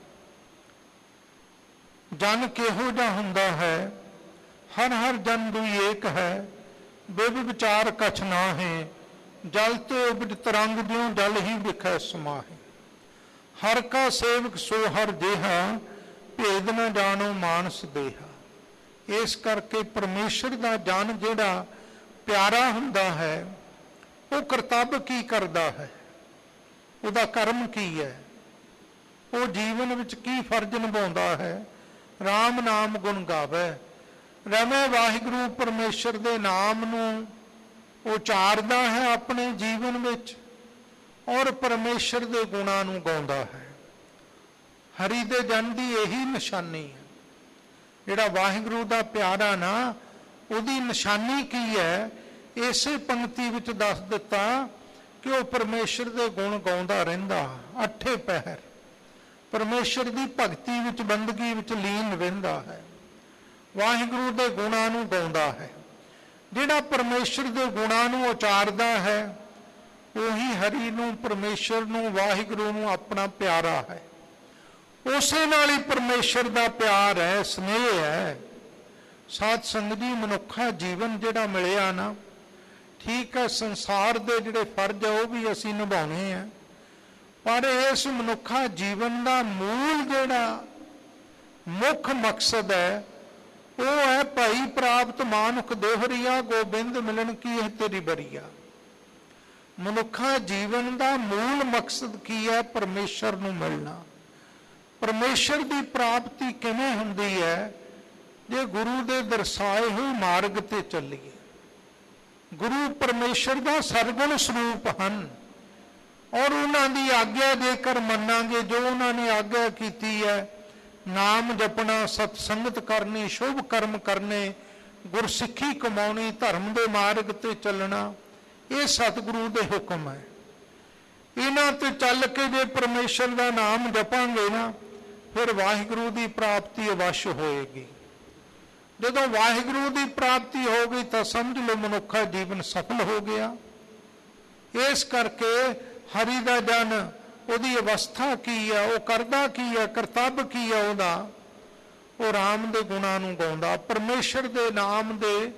[SPEAKER 2] ਜਨ ਕਿਹੋ ਜਿਹਾ ਹੁੰਦਾ ਹੈ? ਹਰ ਹਰ ਜਨ ਦੁਈ ਏਕ ਹੈ, ਬਿਬ ਵਿਚਾਰ ਕਛ ਨਾਹੀ, ਜਲ ਤੇ ਉਪਜ ਤਰੰਗ ਦਿਓ ਜਲ ਹੀ ਵਿਖੈ ਸਮਾਹੀ। ਹਰ ਕਾ ਸੇਵਕ ਸੋ ਹਰ ਦੇਹਾ, ਭੇਦ ਨਾ ਜਾਣੋ ਮਾਨਸ ਦੇਹਾ। ਇਸ ਕਰਕੇ ਪਰਮੇਸ਼ਰ ਦਾ ਜਨ ਜਿਹੜਾ ਪਿਆਰਾ ਹੁੰਦਾ ਹੈ, ਉਹ ਕਰਤੱਵ ਕੀ ਕਰਦਾ ਹੈ, ਉਹਦਾ ਕਰਮ ਕੀ ਹੈ, ਉਹ ਜੀਵਨ ਵਿੱਚ ਕੀ ਫਰਜ਼ ਨਿਭਾਉਂਦਾ ਹੈ? ਰਾਮ ਨਾਮ ਗੁਣ ਗਾਵੇ, ਰਮੇ ਵਾਹਿਗੁਰੂ ਪਰਮੇਸ਼ਰ ਦੇ ਨਾਮ ਨੂੰ ਉਚਾਰਦਾ ਹੈ ਆਪਣੇ ਜੀਵਨ ਵਿੱਚ ਔਰ ਪਰਮੇਸ਼ਰ ਦੇ ਗੁਣਾਂ ਨੂੰ ਗਾਉਂਦਾ ਹੈ। ਹਰੀ ਦੇ ਜਨ ਦੀ ਇਹੀ ਨਿਸ਼ਾਨੀ ਹੈ। ਜਿਹੜਾ ਵਾਹਿਗੁਰੂ ਦਾ ਪਿਆਰਾ ਨਾ, ਉਹਦੀ ਨਿਸ਼ਾਨੀ ਕੀ ਹੈ? ਇਸੇ ਪੰਕਤੀ ਵਿੱਚ ਦੱਸ ਦਿੱਤਾ ਕਿ ਉਹ ਪਰਮੇਸ਼ਰ ਦੇ ਗੁਣ ਗਾਉਂਦਾ ਰਹਿੰਦਾ, ਅੱਠੇ ਪਹਿਰ ਪਰਮੇਸ਼ਰ ਦੀ ਭਗਤੀ ਵਿੱਚ ਬੰਦਗੀ ਵਿੱਚ ਲੀਨ ਰਹਿੰਦਾ ਹੈ, ਵਾਹਿਗੁਰੂ ਦੇ ਗੁਣਾਂ ਨੂੰ ਗਾਉਂਦਾ ਹੈ। ਜਿਹੜਾ ਪਰਮੇਸ਼ਰ ਦੇ ਗੁਣਾਂ ਨੂੰ ਉਚਾਰਦਾ ਹੈ, ਉਹੀ ਹਰੀ ਨੂੰ, ਪਰਮੇਸ਼ਰ ਨੂੰ, ਵਾਹਿਗੁਰੂ ਨੂੰ ਆਪਣਾ ਪਿਆਰਾ ਹੈ। ਉਸੇ ਨਾਲ ਹੀ ਪਰਮੇਸ਼ਰ ਦਾ ਪਿਆਰ ਹੈ, ਸਨੇਹ ਹੈ। ਸਾਧ ਸੰਗਤ ਜੀ, ਮਨੁੱਖਾ ਜੀਵਨ ਜਿਹੜਾ ਮਿਲਿਆ ਨਾ, ਠੀਕ ਹੈ, ਸੰਸਾਰ ਦੇ ਜਿਹੜੇ ਫਰਜ਼ ਆ ਉਹ ਵੀ ਅਸੀਂ ਨਿਭਾਉਣੇ ਆ, ਪਰ ਇਸ ਮਨੁੱਖਾ ਜੀਵਨ ਦਾ ਮੂਲ ਜਿਹੜਾ ਮੁੱਖ ਮਕਸਦ ਹੈ, ਉਹ ਹੈ ਭਾਈ ਪ੍ਰਾਪਤ ਮਾਨੁਖ ਦੇਹਰੀਆ, ਗੋਬਿੰਦ ਮਿਲਣ ਕੀ ਇਹ ਤੇਰੀ ਬਰੀਆ। ਮਨੁੱਖਾ ਜੀਵਨ ਦਾ ਮੂਲ ਮਕਸਦ ਕੀ ਹੈ? ਪਰਮੇਸ਼ਰ ਨੂੰ ਮਿਲਣਾ। ਪਰਮੇਸ਼ਰ ਦੀ ਪ੍ਰਾਪਤੀ ਕਿਵੇਂ ਹੁੰਦੀ ਹੈ? ਜੇ ਗੁਰੂ ਦੇ ਦਰਸਾਏ ਹੋਏ ਮਾਰਗ ਤੇ ਚੱਲੀਏ। ਗੁਰੂ ਪਰਮੇਸ਼ਰ ਦਾ ਸਰਗੁਣ ਸਰੂਪ ਹਨ ਔਰ ਉਹਨਾਂ ਦੀ ਆਗਿਆ ਜੇਕਰ ਮੰਨਾਂਗੇ, ਜੋ ਉਹਨਾਂ ਨੇ ਆਗਿਆ ਕੀਤੀ ਹੈ, ਨਾਮ ਜਪਣਾ, ਸਤ ਸੰਗਤ ਕਰਨੀ, ਸ਼ੁਭ ਕਰਮ ਕਰਨੇ, ਗੁਰਸਿੱਖੀ ਕਮਾਉਣੀ, ਧਰਮ ਦੇ ਮਾਰਗ ਤੇ ਚੱਲਣਾ, ਇਹ ਸਤਿਗੁਰੂ ਦੇ ਹੁਕਮ ਹੈ। ਇਹਨਾਂ ਤੇ ਚੱਲ ਕੇ ਜੇ ਪਰਮੇਸ਼ਰ ਦਾ ਨਾਮ ਜਪਾਂਗੇ ਨਾ, ਫਿਰ ਵਾਹਿਗੁਰੂ ਦੀ ਪ੍ਰਾਪਤੀ ਅਵੱਸ਼ ਹੋਏਗੀ। ਜਦੋਂ ਵਾਹਿਗੁਰੂ ਦੀ ਪ੍ਰਾਪਤੀ ਹੋ ਗਈ ਤਾਂ ਸਮਝ ਲਓ ਮਨੁੱਖਾ ਜੀਵਨ ਸਫਲ ਹੋ ਗਿਆ। ਇਸ ਕਰਕੇ ਹਰੀ ਦਾ ਜਨ, ਉਹਦੀ ਅਵਸਥਾ ਕੀ ਹੈ, ਉਹ ਕਰਦਾ ਕੀ ਹੈ, ਕਰਤੱਵ ਕੀ ਹੈ ਉਹਦਾ? ਉਹ ਰਾਮ ਦੇ ਗੁਣਾਂ ਨੂੰ ਗਾਉਂਦਾ, ਪਰਮੇਸ਼ਰ ਦੇ ਨਾਮ ਦੇ।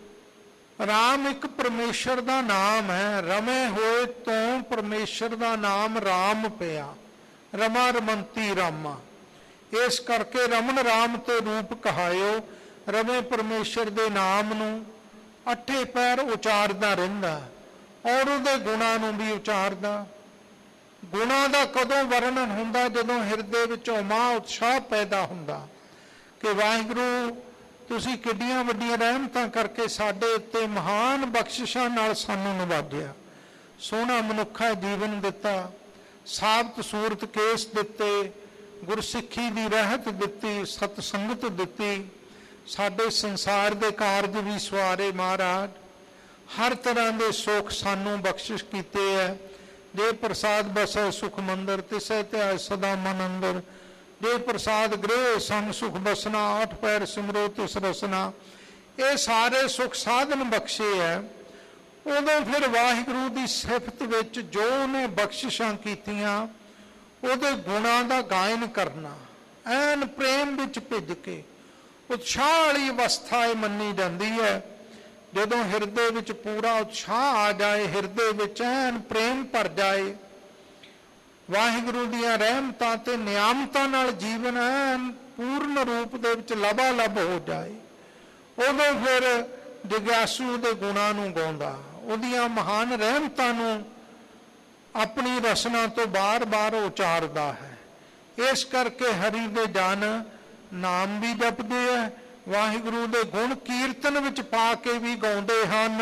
[SPEAKER 2] ਰਾਮ ਇੱਕ ਪਰਮੇਸ਼ਰ ਦਾ ਨਾਮ ਹੈ। ਰਮੇ ਹੋਏ ਤੋਂ ਪਰਮੇਸ਼ਰ ਦਾ ਨਾਮ ਰਾਮ ਪਿਆ, ਰਮਾ ਰਮੰਤੀ ਰਾਮਾ। ਇਸ ਕਰਕੇ ਰਮਨ ਰਾਮ ਤੇ ਰੂਪ ਕਹਾਇਓ। ਰਮੇ ਪਰਮੇਸ਼ਰ ਦੇ ਨਾਮ ਨੂੰ ਅੱਠੇ ਪੈਰ ਉਚਾਰਦਾ ਰਹਿੰਦਾ ਔਰ ਉਹਦੇ ਗੁਣਾਂ ਨੂੰ ਵੀ ਉਚਾਰਦਾ। ਗੁਣਾਂ ਦਾ ਕਦੋਂ ਵਰਣਨ ਹੁੰਦਾ? ਜਦੋਂ ਹਿਰਦੇ ਵਿੱਚ ਉਮਾ ਉਤਸ਼ਾਹ ਪੈਦਾ ਹੁੰਦਾ ਕਿ ਵਾਹਿਗੁਰੂ ਤੁਸੀਂ ਕਿੱਡੀਆਂ ਵੱਡੀਆਂ ਰਹਿਮਤਾਂ ਕਰਕੇ ਸਾਡੇ ਉੱਤੇ ਮਹਾਨ ਬਖਸ਼ਿਸ਼ਾਂ ਨਾਲ ਸਾਨੂੰ ਨਿਵਾਜਿਆ, ਸੋਹਣਾ ਮਨੁੱਖਾ ਜੀਵਨ ਦਿੱਤਾ, ਸਾਬਤ ਸੂਰਤ ਕੇਸ ਦਿੱਤੇ, ਗੁਰਸਿੱਖੀ ਦੀ ਰਹਿਤ ਦਿੱਤੀ, ਸਤ ਸੰਗਤ ਦਿੱਤੀ, ਸਾਡੇ ਸੰਸਾਰ ਦੇ ਕਾਰਜ ਵੀ ਸਵਾਰੇ ਮਹਾਰਾਜ, ਹਰ ਤਰ੍ਹਾਂ ਦੇ ਸੁੱਖ ਸਾਨੂੰ ਬਖਸ਼ਿਸ਼ ਕੀਤੇ ਹੈ। ਜੇ ਪ੍ਰਸਾਦ ਬਸੈ ਸੁਖ ਮੰਦਰ, ਤਿਸੈ ਧਿਆਇ ਸਦਾ ਮਨ ਅੰਦਰ। ਜੇ ਪ੍ਰਸਾਦ ਗ੍ਰਹਿ ਸੰਗ ਸੁਖ ਬਸਨਾ, ਆਠ ਪੈਰ ਸਿਮਰੋ ਤਿਸ ਰਸਨਾ। ਇਹ ਸਾਰੇ ਸੁਖ ਸਾਧਨ ਬਖਸ਼ੇ ਹੈ। ਉਦੋਂ ਫਿਰ ਵਾਹਿਗੁਰੂ ਦੀ ਸਿਫਤ ਵਿੱਚ ਜੋ ਉਹਨੇ ਬਖਸ਼ਿਸ਼ਾਂ ਕੀਤੀਆਂ, ਉਹਦੇ ਗੁਣਾਂ ਦਾ ਗਾਇਨ ਕਰਨਾ, ਐਨ ਪ੍ਰੇਮ ਵਿੱਚ ਭਿੱਜ ਕੇ। ਉਤਸ਼ਾਹ ਵਾਲੀ ਅਵਸਥਾ ਇਹ ਮੰਨੀ ਜਾਂਦੀ ਹੈ ਜਦੋਂ ਹਿਰਦੇ ਵਿੱਚ ਪੂਰਾ ਉਤਸ਼ਾਹ ਆ ਜਾਏ, ਹਿਰਦੇ ਵਿੱਚ ਐਨ ਪ੍ਰੇਮ ਭਰ ਜਾਏ, ਵਾਹਿਗੁਰੂ ਦੀਆਂ ਰਹਿਮਤਾਂ ਤੇ ਨਿਆਮਤਾਂ ਨਾਲ ਜੀਵਨ ਐਨ ਪੂਰਨ ਰੂਪ ਦੇ ਵਿੱਚ ਲਬਾਲਬ ਹੋ ਜਾਏ, ਉਦੋਂ ਫਿਰ ਜਗਿਆਸੂ ਦੇ ਗੁਣਾਂ ਨੂੰ ਗਾਉਂਦਾ, ਉਹਦੀਆਂ ਮਹਾਨ ਰਹਿਮਤਾਂ ਨੂੰ ਆਪਣੀ ਰਸਨਾ ਤੋਂ ਬਾਰ-ਬਾਰ ਉਚਾਰਦਾ ਹੈ। ਇਸ ਕਰਕੇ ਹਰੀ ਦੇ ਜਨ ਨਾਮ ਵੀ ਜਪਦੇ ਹੈ, ਵਾਹਿਗੁਰੂ ਦੇ ਗੁਣ ਕੀਰਤਨ ਵਿੱਚ ਪਾ ਕੇ ਵੀ ਗਾਉਂਦੇ ਹਨ।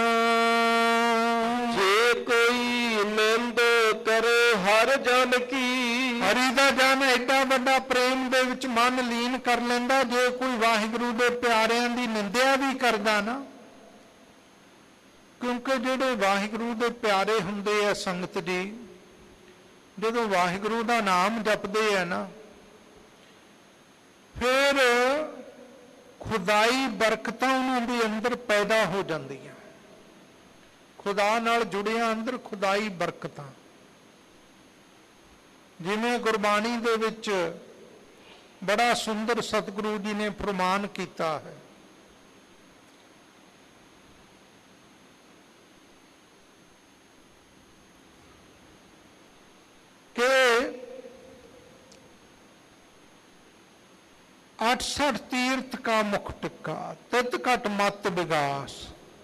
[SPEAKER 1] ਜੇ ਕੋਈ ਨਿੰਦ ਕਰੇ ਹਰ ਜਨ ਕੀ,
[SPEAKER 2] ਹਰੀ ਦਾ ਜਨ ਐਡਾ ਵੱਡਾ ਪ੍ਰੇਮ ਦੇ ਵਿੱਚ ਮਨ ਲੀਨ ਕਰ ਲੈਂਦਾ, ਜੇ ਕੋਈ ਵਾਹਿਗੁਰੂ ਦੇ ਪਿਆਰਿਆਂ ਦੀ ਨਿੰਦਿਆ ਵੀ ਕਰਦਾ ਨਾ, ਕਿਉਂਕਿ ਜਿਹੜੇ ਵਾਹਿਗੁਰੂ ਦੇ ਪਿਆਰੇ ਹੁੰਦੇ ਆ ਸੰਗਤ ਜੀ, ਜਦੋਂ ਵਾਹਿਗੁਰੂ ਦਾ ਨਾਮ ਜਪਦੇ ਆ ਨਾ, ਫਿਰ ਖੁਦਾਈ ਬਰਕਤਾਂ ਉਹਨਾਂ ਦੇ ਅੰਦਰ ਪੈਦਾ ਹੋ ਜਾਂਦੀਆਂ, ਖੁਦਾ ਨਾਲ ਜੁੜਿਆ ਅੰਦਰ ਖੁਦਾਈ ਬਰਕਤਾਂ। ਜਿਵੇਂ ਗੁਰਬਾਣੀ ਦੇ ਵਿੱਚ ਬੜਾ ਸੁੰਦਰ ਸਤਿਗੁਰੂ ਜੀ ਨੇ ਫਰਮਾਨ ਕੀਤਾ ਹੈ ਕਿ 68 तीर्थ का मुख टिक्का तित घट मत विगास,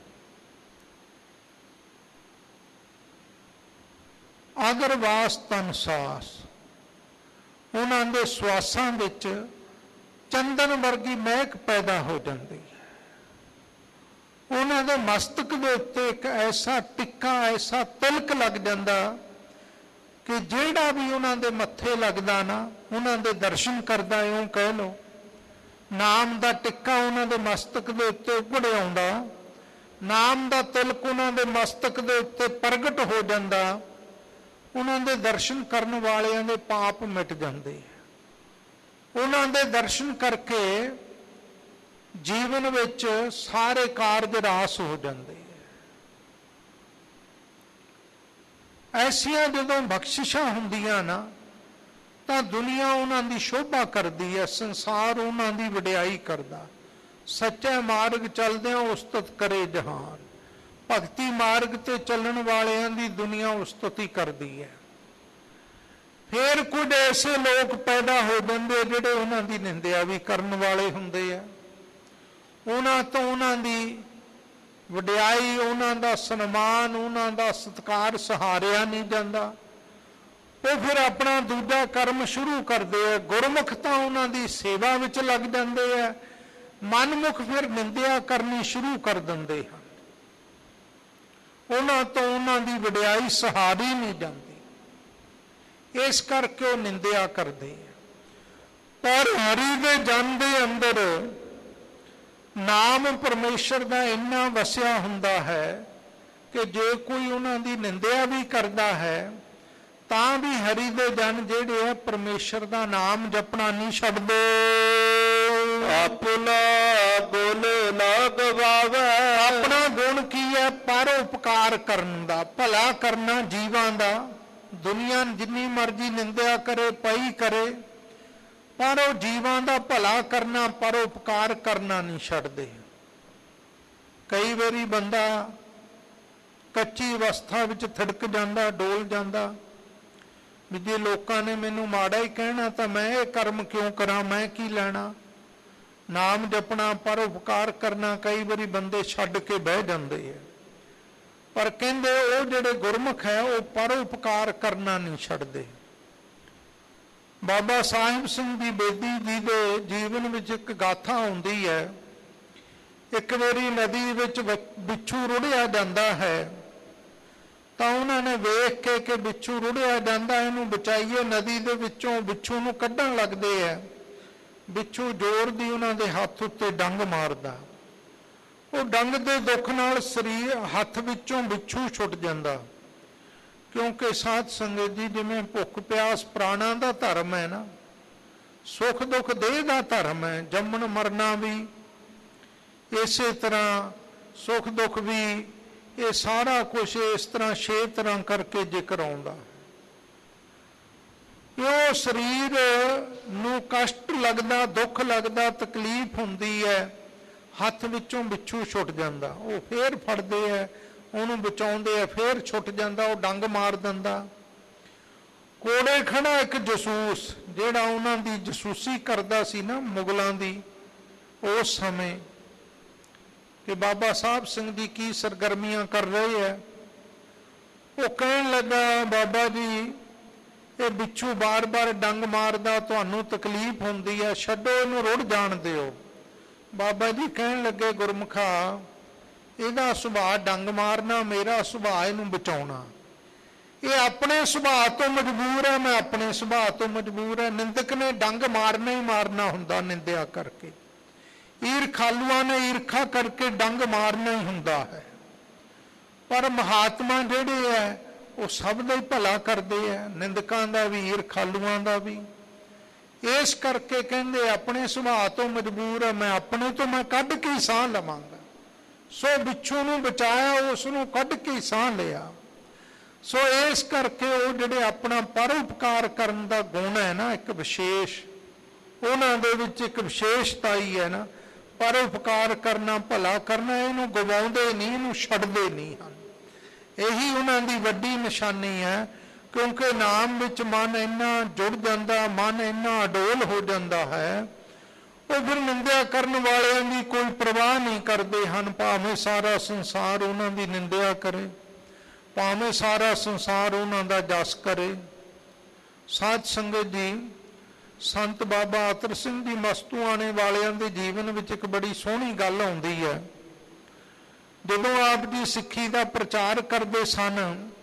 [SPEAKER 2] अगर वास तन सास। ਉਹਨਾਂ ਦੇ ਸਵਾਸਾਂ ਵਿੱਚ ਚੰਦਨ ਵਰਗੀ ਮਹਿਕ ਪੈਦਾ ਹੋ ਜਾਂਦੀ ਹੈ। ਉਹਨਾਂ ਦੇ ਮਸਤਕ ਦੇ ਉੱਤੇ ਇੱਕ ਐਸਾ ਟਿੱਕਾ, ਐਸਾ ਤਿਲਕ ਲੱਗ ਜਾਂਦਾ ਕਿ ਜਿਹੜਾ ਵੀ ਉਹਨਾਂ ਦੇ ਮੱਥੇ ਲੱਗਦਾ ਨਾ, ਉਹਨਾਂ ਦੇ ਦਰਸ਼ਨ ਕਰਦਾ, ਇਉਂ ਕਹਿ ਲਓ ਨਾਮ ਦਾ ਟਿੱਕਾ ਉਹਨਾਂ ਦੇ ਮਸਤਕ ਦੇ ਉੱਤੇ ਉਘੜ ਆਉਂਦਾ, ਨਾਮ ਦਾ ਤਿਲਕ ਉਹਨਾਂ ਦੇ ਮਸਤਕ ਦੇ ਉੱਤੇ ਪ੍ਰਗਟ ਹੋ ਜਾਂਦਾ, ਉਹਨਾਂ ਦੇ ਦਰਸ਼ਨ ਕਰਨ ਵਾਲਿਆਂ ਦੇ ਪਾਪ ਮਿਟ ਜਾਂਦੇ। ਉਹਨਾਂ ਦੇ ਦਰਸ਼ਨ ਕਰਕੇ ਜੀਵਨ ਵਿੱਚ ਸਾਰੇ ਕਾਰਜ ਰਾਸ ਹੋ ਜਾਂਦੇ। ਐਸੀਆਂ ਜਦੋਂ ਬਖਸ਼ਿਸ਼ਾਂ ਹੁੰਦੀਆਂ ਨਾ, ਤਾਂ ਦੁਨੀਆ ਉਹਨਾਂ ਦੀ ਸ਼ੋਭਾ ਕਰਦੀ ਹੈ, ਸੰਸਾਰ ਉਹਨਾਂ ਦੀ ਵਡਿਆਈ ਕਰਦਾ। ਸੱਚੇ ਮਾਰਗ ਚੱਲਦਿਆਂ ਉਸਤਤ ਕਰੇ ਜਹਾਨ, ਭਗਤੀ ਮਾਰਗ ਤੇ ਚੱਲਣ ਵਾਲਿਆਂ ਦੀ ਦੁਨੀਆ ਉਸਤਤੀ ਕਰਦੀ ਹੈ। ਫਿਰ ਕੁਝ ਐਸੇ ਲੋਕ ਪੈਦਾ ਹੋ ਜਾਂਦੇ ਜਿਹੜੇ ਉਹਨਾਂ ਦੀ ਨਿੰਦਿਆ ਵੀ ਕਰਨ ਵਾਲੇ ਹੁੰਦੇ ਆ। ਉਹਨਾਂ ਤੋਂ ਉਹਨਾਂ ਦੀ ਵਡਿਆਈ, ਉਹਨਾਂ ਦਾ ਸਨਮਾਨ, ਉਹਨਾਂ ਦਾ ਸਤਿਕਾਰ ਸਹਾਰਿਆ ਨਹੀਂ ਜਾਂਦਾ। ਉਹ ਫਿਰ ਆਪਣਾ ਦੂਜਾ ਕਰਮ ਸ਼ੁਰੂ ਕਰਦੇ ਆ। ਗੁਰਮੁਖ ਤਾਂ ਉਹਨਾਂ ਦੀ ਸੇਵਾ ਵਿੱਚ ਲੱਗ ਜਾਂਦੇ ਆ, ਮਨਮੁਖ ਫਿਰ ਨਿੰਦਿਆ ਕਰਨੀ ਸ਼ੁਰੂ ਕਰ ਦਿੰਦੇ ਹਨ। ਉਹਨਾਂ ਤੋਂ ਉਹਨਾਂ ਦੀ ਵਡਿਆਈ ਸਹਾਰੀ ਨਹੀਂ ਜਾਂਦੀ, ਇਸ ਕਰਕੇ ਉਹ ਨਿੰਦਿਆ ਕਰਦੇ ਆ। ਪਰ ਹਰੀ ਦੇ ਜਨ ਦੇ ਅੰਦਰ ਨਾਮ ਪਰਮੇਸ਼ਰ ਦਾ ਇੰਨਾ ਵਸਿਆ ਹੁੰਦਾ ਹੈ ਕਿ ਜੇ ਕੋਈ ਉਹਨਾਂ ਦੀ ਨਿੰਦਿਆ ਵੀ ਕਰਦਾ ਹੈ ਤਾਂ ਵੀ ਹਰੀ ਦੇ ਜਨ ਜਿਹੜੇ ਆ ਪਰਮੇਸ਼ਰ ਦਾ ਨਾਮ ਜਪਣਾ ਨਹੀਂ ਛੱਡਦੇ।
[SPEAKER 1] ਆਪਣਾ ਗੁਣ ਨਾ ਗਵਾਵੇ,
[SPEAKER 2] ਆਪਣਾ ਗੁਣ ਕੀ ਹੈ? ਪਰ ਉਪਕਾਰ ਕਰਨ ਦਾ, ਭਲਾ ਕਰਨਾ ਜੀਵਾਂ ਦਾ। ਦੁਨੀਆ ਜਿੰਨੀ ਮਰਜ਼ੀ ਨਿੰਦਿਆ ਕਰੇ, ਪਈ ਕਰੇ, ਪਰ ਉਹ ਜੀਵਾਂ ਦਾ ਭਲਾ ਕਰਨਾ, ਪਰ ਉਪਕਾਰ ਕਰਨਾ ਨਹੀਂ ਛੱਡਦੇ। ਕਈ ਵਾਰੀ ਬੰਦਾ ਕੱਚੀ ਅਵਸਥਾ ਵਿੱਚ ਥੜਕ ਜਾਂਦਾ, ਡੋਲ ਜਾਂਦਾ ਵੀ ਜੇ ਲੋਕਾਂ ਨੇ ਮੈਨੂੰ ਮਾੜਾ ਹੀ ਕਹਿਣਾ ਤਾਂ ਮੈਂ ਇਹ ਕਰਮ ਕਿਉਂ ਕਰਾਂ, ਮੈਂ ਕੀ ਲੈਣਾ। ਨਾਮ ਜਪਣਾ, ਪਰ ਉਪਕਾਰ ਕਰਨਾ ਕਈ ਵਾਰੀ ਬੰਦੇ ਛੱਡ ਕੇ ਬਹਿ ਜਾਂਦੇ ਆ। ਪਰ ਕਹਿੰਦੇ ਉਹ ਜਿਹੜੇ ਗੁਰਮੁਖ ਹੈ ਉਹ ਪਰ ਉਪਕਾਰ ਕਰਨਾ ਨਹੀਂ ਛੱਡਦੇ। ਬਾਬਾ ਸਾਹਿਬ ਸਿੰਘ ਦੀ ਬੇਦੀ ਜੀ ਦੇ ਜੀਵਨ ਵਿੱਚ ਇੱਕ ਗਾਥਾ ਆਉਂਦੀ ਹੈ। ਇੱਕ ਵਾਰੀ ਨਦੀ ਵਿੱਚ ਬਿੱਛੂ ਰੁੜਿਆ ਜਾਂਦਾ ਹੈ ਤਾਂ ਉਹਨਾਂ ਨੇ ਵੇਖ ਕੇ ਕਿ ਬਿੱਛੂ ਰੁੜਿਆ ਜਾਂਦਾ, ਇਹਨੂੰ ਬਚਾਈਏ, ਨਦੀ ਦੇ ਵਿੱਚੋਂ ਬਿੱਛੂ ਨੂੰ ਕੱਢਣ ਲੱਗਦੇ ਹੈ। ਬਿੱਛੂ ਜ਼ੋਰ ਦੀ ਉਹਨਾਂ ਦੇ ਹੱਥ ਉੱਤੇ ਡੰਗ ਮਾਰਦਾ। ਉਹ ਡੰਗ ਦੇ ਦੁੱਖ ਨਾਲ ਸਰੀਰ ਹੱਥ ਵਿੱਚੋਂ ਬਿੱਛੂ ਛੁੱਟ ਜਾਂਦਾ। ਕਿਉਂਕਿ ਸਾਧ ਸੰਗਤ ਜੀ, ਜਿਵੇਂ ਭੁੱਖ ਪਿਆਸ ਪ੍ਰਾਣਾਂ ਦਾ ਧਰਮ ਹੈ ਨਾ, ਸੁੱਖ ਦੁੱਖ ਦੇਹ ਦਾ ਧਰਮ ਹੈ। ਜੰਮਣ ਮਰਨਾ ਵੀ ਇਸੇ ਤਰ੍ਹਾਂ, ਸੁੱਖ ਦੁੱਖ ਵੀ, ਇਹ ਸਾਰਾ ਕੁਝ ਇਸ ਤਰ੍ਹਾਂ 6 ਤਰ੍ਹਾਂ ਕਰਕੇ ਜ਼ਿਕਰ ਆਉਂਦਾ। ਉਹ ਸਰੀਰ ਨੂੰ ਕਸ਼ਟ ਲੱਗਦਾ, ਦੁੱਖ ਲੱਗਦਾ, ਤਕਲੀਫ ਹੁੰਦੀ ਹੈ, ਹੱਥ ਵਿੱਚੋਂ ਬਿੱਛੂ ਛੁੱਟ ਜਾਂਦਾ। ਉਹ ਫੇਰ ਫੜਦੇ ਹੈ, ਉਹਨੂੰ ਬਚਾਉਂਦੇ ਆ, ਫੇਰ ਛੁੱਟ ਜਾਂਦਾ, ਉਹ ਡੰਗ ਮਾਰ ਦਿੰਦਾ। ਕੋੜੇ ਖੜਾ ਇੱਕ ਜਸੂਸ, ਜਿਹੜਾ ਉਹਨਾਂ ਦੀ ਜਸੂਸੀ ਕਰਦਾ ਸੀ ਨਾ ਮੁਗਲਾਂ ਦੀ ਉਸ ਸਮੇਂ, ਕਿ ਬਾਬਾ ਸਾਹਿਬ ਸਿੰਘ ਜੀ ਕੀ ਸਰਗਰਮੀਆਂ ਕਰ ਰਹੇ ਹੈ। ਉਹ ਕਹਿਣ ਲੱਗਾ, ਬਾਬਾ ਜੀ ਇਹ ਬਿੱਛੂ ਬਾਰ-ਬਾਰ ਡੰਗ ਮਾਰਦਾ, ਤੁਹਾਨੂੰ ਤਕਲੀਫ ਹੁੰਦੀ ਹੈ, ਛੱਡੋ ਇਹਨੂੰ, ਰੁੜ ਜਾਣ ਦਿਓ। ਬਾਬਾ ਜੀ ਕਹਿਣ ਲੱਗੇ, ਗੁਰਮੁਖਾ ਇਹਦਾ ਸੁਭਾਅ ਡੰਗ ਮਾਰਨਾ, ਮੇਰਾ ਸੁਭਾਅ ਇਹਨੂੰ ਬਚਾਉਣਾ। ਇਹ ਆਪਣੇ ਸੁਭਾਅ ਤੋਂ ਮਜਬੂਰ ਹੈ, ਮੈਂ ਆਪਣੇ ਸੁਭਾਅ ਤੋਂ ਮਜਬੂਰ ਹੈ। ਨਿੰਦਕ ਨੇ ਡੰਗ ਮਾਰਨਾ ਹੀ ਮਾਰਨਾ ਹੁੰਦਾ, ਨਿੰਦਿਆ ਕਰਕੇ। ਈਰਖਾਲੂਆਂ ਨੇ ਈਰਖਾ ਕਰਕੇ ਡੰਗ ਮਾਰਨਾ ਹੀ ਹੁੰਦਾ ਹੈ। ਪਰ ਮਹਾਤਮਾ ਜਿਹੜੇ ਹੈ ਉਹ ਸਭ ਦਾ ਹੀ ਭਲਾ ਕਰਦੇ ਹੈ, ਨਿੰਦਕਾਂ ਦਾ ਵੀ, ਈਰਖਾਲੂਆਂ ਦਾ ਵੀ। ਇਸ ਕਰਕੇ ਕਹਿੰਦੇ ਆਪਣੇ ਸੁਭਾਅ ਤੋਂ ਮਜਬੂਰ ਹੈ, ਮੈਂ ਆਪਣੇ ਤੋਂ ਮੈਂ ਕੱਢ ਕੇ ਹੀ ਸਾਹ ਲਵਾਂਗਾ। ਸੋ ਬਿੱਛੂ ਨੂੰ ਬਚਾਇਆ, ਉਸ ਨੂੰ ਕੱਢ ਕੇ ਹੀ ਸਾਹ ਲਿਆ। ਸੋ ਇਸ ਕਰਕੇ ਉਹ ਜਿਹੜੇ ਆਪਣਾ ਪਰਉਪਕਾਰ ਕਰਨ ਦਾ ਗੁਣ ਹੈ ਨਾ, ਇੱਕ ਵਿਸ਼ੇਸ਼ ਉਹਨਾਂ ਦੇ ਵਿੱਚ ਇੱਕ ਵਿਸ਼ੇਸ਼ਤਾ ਹੀ ਹੈ ਨਾ, ਪਰਉਪਕਾਰ ਕਰਨਾ, ਭਲਾ ਕਰਨਾ, ਇਹਨੂੰ ਗਵਾਉਂਦੇ ਨਹੀਂ, ਇਹਨੂੰ ਛੱਡਦੇ ਨਹੀਂ ਹਨ। ਇਹੀ ਉਹਨਾਂ ਦੀ ਵੱਡੀ ਨਿਸ਼ਾਨੀ ਹੈ, ਕਿਉਂਕਿ ਨਾਮ ਵਿੱਚ ਮਨ ਇੰਨਾ ਜੁੜ ਜਾਂਦਾ, ਮਨ ਇੰਨਾ ਅਡੋਲ ਹੋ ਜਾਂਦਾ ਹੈ, ਉਹ ਫਿਰ ਨਿੰਦਿਆ ਕਰਨ ਵਾਲਿਆਂ ਦੀ ਕੋਈ ਪਰਵਾਹ ਨਹੀਂ ਕਰਦੇ ਹਨ। ਭਾਵੇਂ ਸਾਰਾ ਸੰਸਾਰ ਉਹਨਾਂ ਦੀ ਨਿੰਦਿਆ ਕਰੇ, ਭਾਵੇਂ ਸਾਰਾ ਸੰਸਾਰ ਉਹਨਾਂ ਦਾ ਜਸ ਕਰੇ। ਸਾਧ ਸੰਗਤ ਜੀ, ਸੰਤ ਬਾਬਾ ਅਤਰ ਸਿੰਘ ਜੀ ਮਸਤੂਆਣੇ ਵਾਲਿਆਂ ਦੇ ਜੀਵਨ ਵਿੱਚ ਇੱਕ ਬੜੀ ਸੋਹਣੀ ਗੱਲ ਆਉਂਦੀ ਹੈ। ਜਦੋਂ ਆਪ ਜੀ ਸਿੱਖੀ ਦਾ ਪ੍ਰਚਾਰ ਕਰਦੇ ਸਨ,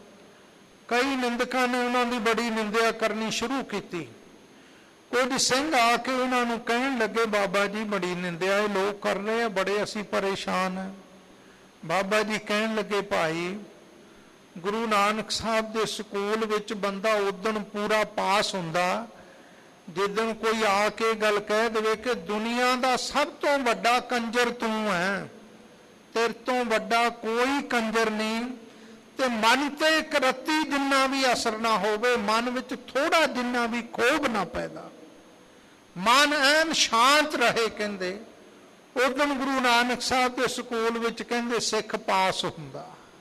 [SPEAKER 2] ਕਈ ਨਿੰਦਕਾਂ ਨੇ ਉਹਨਾਂ ਦੀ ਬੜੀ ਨਿੰਦਿਆ ਕਰਨੀ ਸ਼ੁਰੂ ਕੀਤੀ। ਕੁਝ ਸਿੰਘ ਆ ਕੇ ਉਹਨਾਂ ਨੂੰ ਕਹਿਣ ਲੱਗੇ, ਬਾਬਾ ਜੀ ਬੜੀ ਨਿੰਦਿਆ ਇਹ ਲੋਕ ਕਰ ਰਹੇ ਆ, ਬੜੇ ਅਸੀਂ ਪਰੇਸ਼ਾਨ ਹਾਂ। ਬਾਬਾ ਜੀ ਕਹਿਣ ਲੱਗੇ, ਭਾਈ ਗੁਰੂ ਨਾਨਕ ਸਾਹਿਬ ਦੇ ਸਕੂਲ ਵਿੱਚ ਬੰਦਾ ਉਦਣ ਪੂਰਾ ਪਾਸ ਹੁੰਦਾ ਜਿੱਦਣ ਕੋਈ ਆ ਕੇ ਗੱਲ ਕਹਿ ਦੇਵੇ ਕਿ ਦੁਨੀਆ ਦਾ ਸਭ ਤੋਂ ਵੱਡਾ ਕੰਜਰ ਤੂੰ ਹੈ, ਤੇਰੇ ਤੋਂ ਵੱਡਾ ਕੋਈ ਕੰਜਰ ਨਹੀਂ, ਤੇ ਮਨ ਤੇ ਇੱਕ ਰੱਤੀ ਜਿੰਨਾ ਵੀ ਅਸਰ ਨਾ ਹੋਵੇ, ਮਨ ਵਿੱਚ ਥੋੜਾ ਜਿੰਨਾ ਵੀ ਖੋਭ ਨਾ ਪੈਦਾ, ਮਨ ਐਨ ਸ਼ਾਂਤ ਰਹੇ। ਕਹਿੰਦੇ ਉਦੋਂ ਗੁਰੂ ਨਾਨਕ ਸਾਹਿਬ ਦੇ ਸਕੂਲ ਵਿੱਚ ਕਹਿੰਦੇ ਸਿੱਖ ਪਾਸ ਹੁੰਦਾ।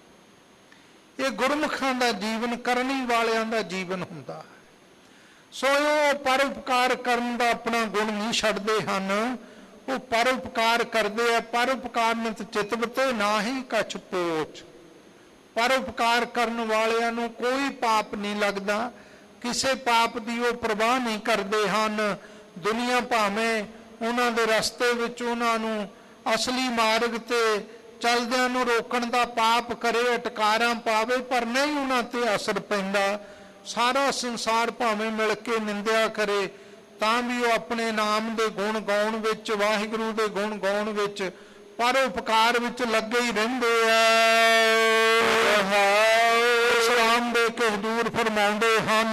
[SPEAKER 2] ਇਹ ਗੁਰਮੁਖਾਂ ਦਾ ਜੀਵਨ, ਕਰਨੀ ਵਾਲਿਆਂ ਦਾ ਜੀਵਨ ਹੁੰਦਾ। ਸੋ ਉਹ ਪਰਉਪਕਾਰ ਕਰਨ ਦਾ ਆਪਣਾ ਗੁਣ ਨਹੀਂ ਛੱਡਦੇ ਹਨ, ਉਹ ਪਰਉਪਕਾਰ ਕਰਦੇ ਆ। ਪਰਉਪਕਾਰ ਨਿਤ ਚਿਤਵਤੇ ਨਾ ਹੀ ਕਛ ਪੋਚ। ਪਰਉਪਕਾਰ ਕਰਨ ਵਾਲਿਆਂ ਨੂੰ ਕੋਈ ਪਾਪ ਨਹੀਂ ਲੱਗਦਾ, ਕਿਸੇ ਪਾਪ ਦੀ ਉਹ ਪਰਵਾਹ ਨਹੀਂ ਕਰਦੇ ਹਨ। ਦੁਨੀਆ ਭਾਵੇਂ ਉਹਨਾਂ ਦੇ ਰਸਤੇ ਵਿੱਚ ਉਹਨਾਂ ਨੂੰ ਅਸਲੀ ਮਾਰਗ ਤੇ ਚਲਦਿਆਂ ਨੂੰ ਰੋਕਣ ਦਾ ਪਾਪ ਕਰੇ, ਅਟਕਾਰਾਂ ਪਾਵੇ, ਪਰ ਨਹੀਂ ਉਹਨਾਂ ਤੇ ਅਸਰ ਪੈਂਦਾ। ਸਾਰਾ ਸੰਸਾਰ ਭਾਵੇਂ ਮਿਲ ਕੇ ਨਿੰਦਿਆ ਕਰੇ, ਤਾਂ ਵੀ ਉਹ ਆਪਣੇ ਨਾਮ ਦੇ ਗੁਣ ਗਾਉਣ ਵਿੱਚ, ਵਾਹਿਗੁਰੂ ਦੇ ਗੁਣ ਗਾਉਣ ਵਿੱਚ, ਪਰਉਪਕਾਰ ਵਿੱਚ ਲੱਗੇ ਹੀ ਰਹਿੰਦੇ ਆ। ਸਲਾਮ ਦੇ ਕੇ ਹਜ਼ੂਰ ਫਰਮਾਉਂਦੇ ਹਨ,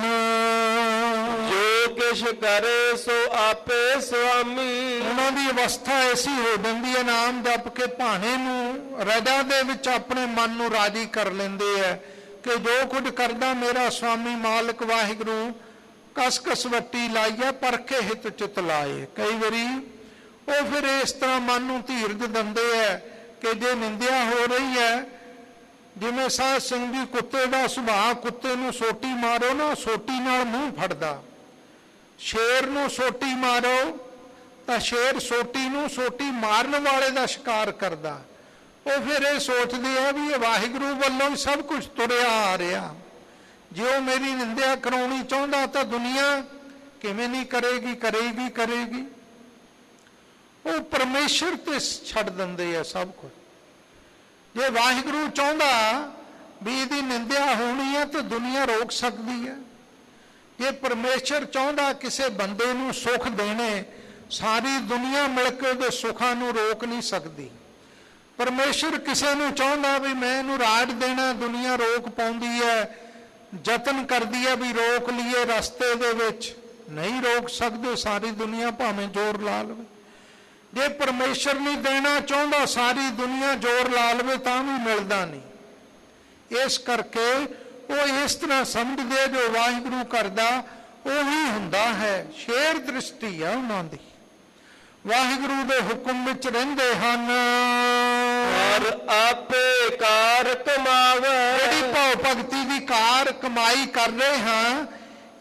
[SPEAKER 1] ਜੋ ਕਿਛ ਕਰੇ ਸੋ ਆਪੇ ਸੁਆਮੀ।
[SPEAKER 2] ਉਹਨਾਂ ਦੀ ਅਵਸਥਾ ਐਸੀ ਹੋ ਜਾਂਦੀ ਹੈ, ਨਾਮ ਜਪ ਕੇ ਭਾਣੇ ਨੂੰ, ਰਜਾ ਦੇ ਵਿੱਚ ਆਪਣੇ ਮਨ ਨੂੰ ਰਾਜੀ ਕਰ ਲੈਂਦੇ ਹੈ ਕਿ ਜੋ ਕੁਝ ਕਰਦਾ ਮੇਰਾ ਸੁਆਮੀ ਮਾਲਕ ਵਾਹਿਗੁਰੂ ਕਸ ਕਸ ਵੱਟੀ ਲਾਈਏ ਪਰਖੇ ਹਿਤ ਚਿਤ ਲਾਏ। ਕਈ ਵਾਰੀ ਉਹ ਫਿਰ ਇਸ ਤਰ੍ਹਾਂ ਮਨ ਨੂੰ ਧੀਰਜ ਦਿੰਦੇ ਹੈ ਕਿ ਜੇ ਨਿੰਦਿਆ ਹੋ ਰਹੀ ਹੈ, ਜਿਵੇਂ ਸਾਧ ਸਿੰਘ ਜੀ ਕੁੱਤੇ ਦਾ ਸੁਭਾਅ, ਕੁੱਤੇ ਨੂੰ ਸੋਟੀ ਮਾਰੋ ਨਾ, ਸੋਟੀ ਨਾਲ ਮੂੰਹ ਫੜਦਾ। ਸ਼ੇਰ ਨੂੰ ਸੋਟੀ ਮਾਰੋ ਤਾਂ ਸ਼ੇਰ ਸੋਟੀ ਨੂੰ, ਸੋਟੀ ਮਾਰਨ ਵਾਲੇ ਦਾ ਸ਼ਿਕਾਰ ਕਰਦਾ। ਉਹ ਫਿਰ ਇਹ ਸੋਚਦੇ ਆ ਵੀ ਇਹ ਵਾਹਿਗੁਰੂ ਵੱਲੋਂ ਹੀ ਸਭ ਕੁਝ ਤੁਰਿਆ ਆ ਰਿਹਾ। ਜੇ ਉਹ ਮੇਰੀ ਨਿੰਦਿਆ ਕਰਾਉਣੀ ਚਾਹੁੰਦਾ ਤਾਂ ਦੁਨੀਆ ਕਿਵੇਂ ਨਹੀਂ ਕਰੇਗੀ, ਕਰੇਗੀ ਕਰੇਗੀ। ਉਹ ਪਰਮੇਸ਼ਰ ਤੇ ਛੱਡ ਦਿੰਦੇ ਆ ਸਭ ਕੁਝ। ਜੇ ਵਾਹਿਗੁਰੂ ਚਾਹੁੰਦਾ ਵੀ ਇਹਦੀ ਨਿੰਦਿਆ ਹੋਣੀ ਹੈ ਤਾਂ ਦੁਨੀਆ ਰੋਕ ਸਕਦੀ ਹੈ। ਜੇ ਪਰਮੇਸ਼ਰ ਚਾਹੁੰਦਾ ਕਿਸੇ ਬੰਦੇ ਨੂੰ ਸੁੱਖ ਦੇਣੇ, ਸਾਰੀ ਦੁਨੀਆ ਮਿਲ ਕੇ ਉਹਦੇ ਸੁੱਖਾਂ ਨੂੰ ਰੋਕ ਨਹੀਂ ਸਕਦੀ। ਪਰਮੇਸ਼ਰ ਕਿਸੇ ਨੂੰ ਚਾਹੁੰਦਾ ਵੀ ਮੈਂ ਇਹਨੂੰ ਰਾਜ ਦੇਣਾ, ਦੁਨੀਆ ਰੋਕ ਪਾਉਂਦੀ ਹੈ, ਯਤਨ ਕਰਦੀ ਹੈ ਵੀ ਰੋਕ ਲਈਏ ਰਸਤੇ ਦੇ ਵਿੱਚ, ਨਹੀਂ ਰੋਕ ਸਕਦੇ ਸਾਰੀ ਦੁਨੀਆ ਭਾਵੇਂ ਜ਼ੋਰ ਲਾ ਲਵੇ। ਜੇ ਪਰਮੇਸ਼ਰ ਨਹੀਂ ਦੇਣਾ ਚਾਹੁੰਦਾ, ਸਾਰੀ ਦੁਨੀਆ ਜ਼ੋਰ ਲਾ ਲਵੇ ਤਾਂ ਵੀ ਮਿਲਦਾ ਨਹੀਂ। ਇਸ ਕਰਕੇ ਉਹ ਇਸ ਤਰ੍ਹਾਂ ਸਮਝਦੇ ਜੋ ਵਾਹਿਗੁਰੂ ਕਰਦਾ ਉਹੀ ਹੁੰਦਾ ਹੈ। ਸ਼ੇਰ ਦ੍ਰਿਸ਼ਟੀ ਆ ਉਹਨਾਂ ਦੀ, ਵਾਹਿਗੁਰੂ ਦੇ ਹੁਕਮ ਵਿੱਚ ਰਹਿੰਦੇ ਹਨ।
[SPEAKER 1] ਔਰ ਆਪੇ ਕਾਰ ਕਮਾਵੇ।
[SPEAKER 2] ਜਿਹੜੀ ਭਾਵ ਭਗਤੀ ਦੀ ਕਾਰ ਕਮਾਈ ਕਰ ਰਹੇ ਹਾਂ,